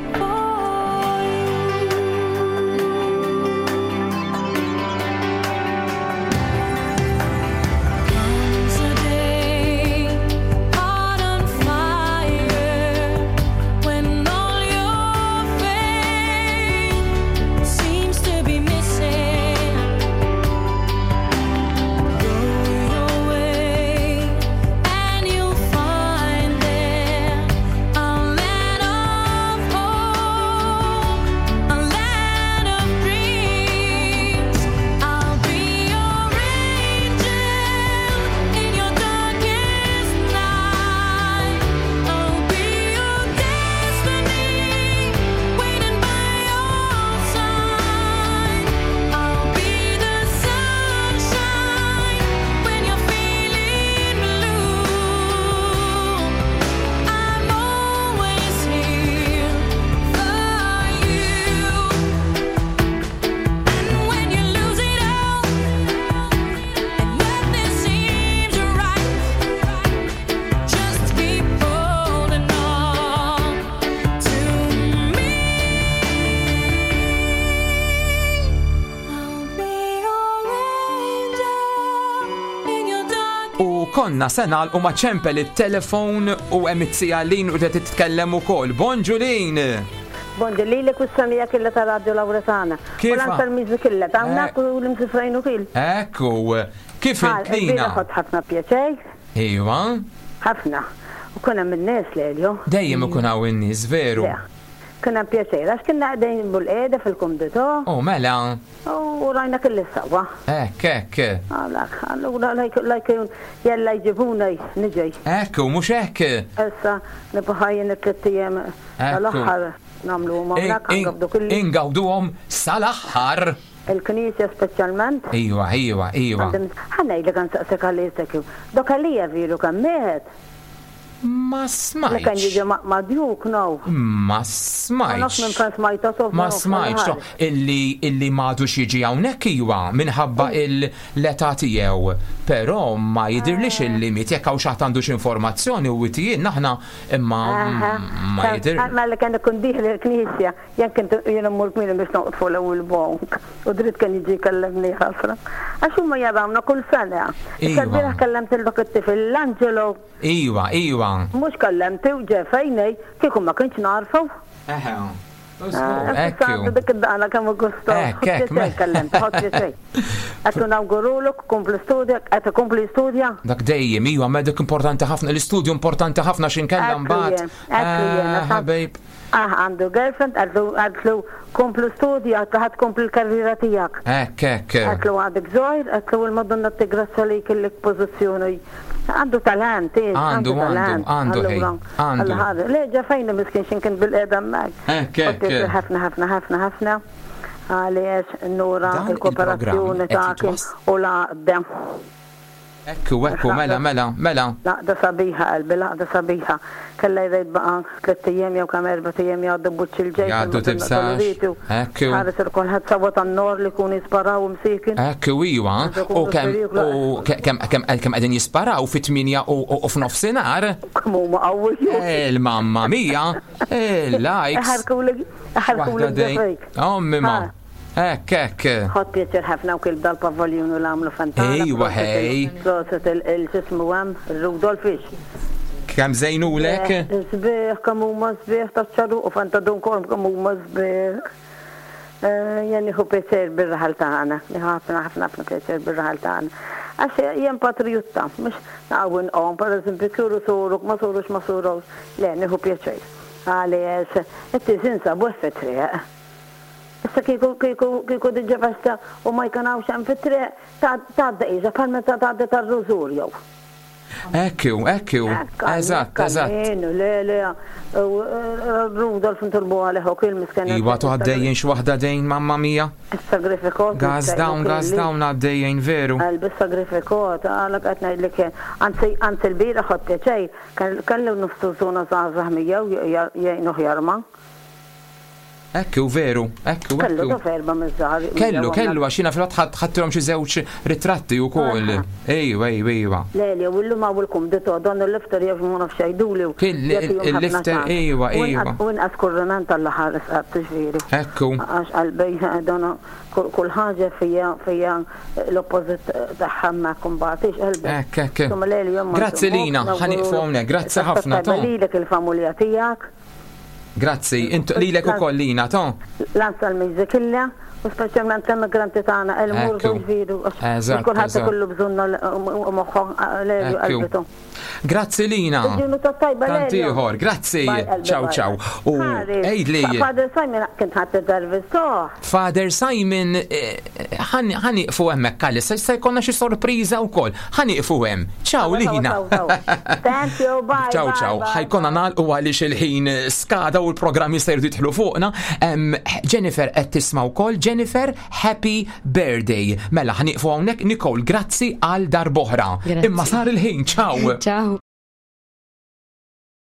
Konna senal u maċempel il-telefon u emitzija lin u t titkellem ukoll. Bonġu lin! Bonġu li li kussamija killa ta' Radio Lauretana. Kif? U l-ansar mizzi killa ta' unnak u l-imsifrajnu kil. Ekku, kif il-lina? Ħod ħafna pjaċej. Iwa? ħafna. U kuna minn-nes Lelio. Dejjem ikun hawn in-nies, veru. Kuna pjaċej, għax kienna għadajn bil-qeda fil-kumdito. U mela. U rajna kelli sawa. Ek, ek. Għalak, allura lajkun jella jġibuna nġej. Ekku, mux ek. Essa, nipaħajjen it-tlettijem l-axħar namlu mawnak għangabdu kulli. Ingawdu għom sal-axħar. Il-Knisja specialment. Iwa, iwa, iwa. Ħanna li kan saqsek għal-istekju. Dok għalija viru kan meħed. Ma smajċ. Li kan jiġi ma djuk, no. Ma smajċ. Naf minn kan smajta sof. Ma smajċ. Illi illi madu xieġi għawnek iwa minħabba il-leta tijew. Pero ma jidirlix il-limit jekk għaw xaħt għandux informazzjoni u witijin naħna imma ma jidir. Ma li kan ikun diħ l-Knisja, jek kent jena mur kmini biex noqtfu l-bank. U dritt kan jiġi kellemni ħafna. Għaxu ma jadamna kull sena. Iwa. Kellemt il-dok it-tifil l-Angelo. Iwa, iwa. Mux kellemti u ġefejnej, kieku ma kienx narfu. Eħe. Ekku. Dik id-daqna kemmu gusto. Ekku. Kellemti, ħot ġefej. Għattu nawguruluk, kumpli studja, għattu kumpli studja. Dak dejjem, iwa, medik importanti ħafna, l-istudju importanti ħafna xinkellem bat. Ekku jena. Ħabib. Ah, għandu girlfriend, għadlu kumplu studja, għad kumplu l-karriera tijak. Ek, ek. Għadlu għadek zoħir, għadlu il-madonna t-tigrassa li kellek pozizjoni. Għandu talent, għandu, għandu, għandu, għandu. għandu. Leġa fejna miskin xinkin bil-edam mek. Ek, ek. ħafna, ħafna, ħafna, ħafna. Għaliex, Nura, il-kooperazzjoni ta' kien u laqda. Ekku, ekku, mela, mela, mela. Laqda sabiħa, qalbi, laqda sabiħa. Kella jdajd baqa tlettijem jew kam erba tijem jgħaddu buċċ il-ġej. Jgħaddu tibsax. Ekku. Ħares il-kolħat sawa tan-nor li kun jisparaw msikin. Ekku, iwa. U kem, u kem, kem, kem għedin jisparaw fit-tminja u f'nofsinar. Kamu ma għawil. Il-mamma mija. Il-likes. Ħarkulek, ħarkulek ġefejk. Ommi ma. Ek, ek. Ħod pieċer ħafna u kil dal-pavaljonu l-għamlu fantana. Ejwa, hej. Proset il-ġismu għam, il-Rudolfix. Kam zejnu lek? Zbieħ, kamu ma zbieħ taċċaru u fantadun korm kamu ma zbieħ. Jenni hu pieċer bil-raħal taħna. ħafna, ħafna, ħafna pieċer bil-raħal taħna. Għax jen patriutta, mux għawin għom, per eżempju, kjuru suruk, ma surux, ma surux. Le, niħu pieċer. Għalies, it-tizinsa buħfet triq. Issa kiku kiku kiku diġa festa u ma jkanaw xem fitre ta' d-dejza, palma ta' d-da ta' r-rużur jow. Ekku, ekku. Eżatt, eżatt. Le, le, Rudolf inturbu għaleħu kil misken. Iwa tu għaddejjen xwaħda dejn, mamma mia. Sagrifikot. Gazdawn, gazdawn għaddejjen veru. Għalbis sagrifikot, għalak għatna li kien. Għant il-bira ħotte ċej, kallu nuftu zona zaħmija u jajnuħ jarma. Ekku, veru, ekku, Kellu ekku. ta' ferba mizzar. Kellu, kellu, għaxina fil-għat ħattilom xie zewċ ritratti u koll. Ejwa, ejwa, ejwa. Leli, u l-lum għawilkum dito, don il-lifter jaf muna fxajduli. Il-lifter, ejwa, ejwa. U inqas kurranan tal-ħares għat ġviri. Ekku. Għax għalbej, donna, kull ħagġa fija, fija l-oppozit taħħamma kumbatix għalbej. Ek, ek. Grazzi Lina, ħaniqfu għomne, grazzi ħafna, Tom. Lilek il-familja tijak. Grazzi, intu lilek u kollina, Tom. Lanza l-mizikilla, u speċjalment l-immigranti tagħna il-murdu ġviru. Eżatt, Kulħadd eżatt. ikollu bżonna moħħu leli Ekku. qalbitu. Grazzi Lina. Ġinu ta' tajba leli. Tantiħor, grazzi. Bye, qalbi, Ciao, bye. ciao. U ejdli. Fader Simon kien ħadd intervist toħ. Father Simon, ħaniqfu hemmhekk kalli, se jkollna xi sorpriża wkoll. Ħaniqfu hemm. Ciao Lina. Thank you, bye. Ciao, bye, ciao. bye. Ħajkonna nagħlqu għaliex il-ħin skada u l-programmi se jridu jidħlu fuqna. Em, Jennifer qed tisma' wkoll. Jennifer, happy birthday. Mela ħaniqfu hawnhekk Nicole, grazzi għal darboħra. Grazzi. Imma sar il-ħin. Ciao. Ciao.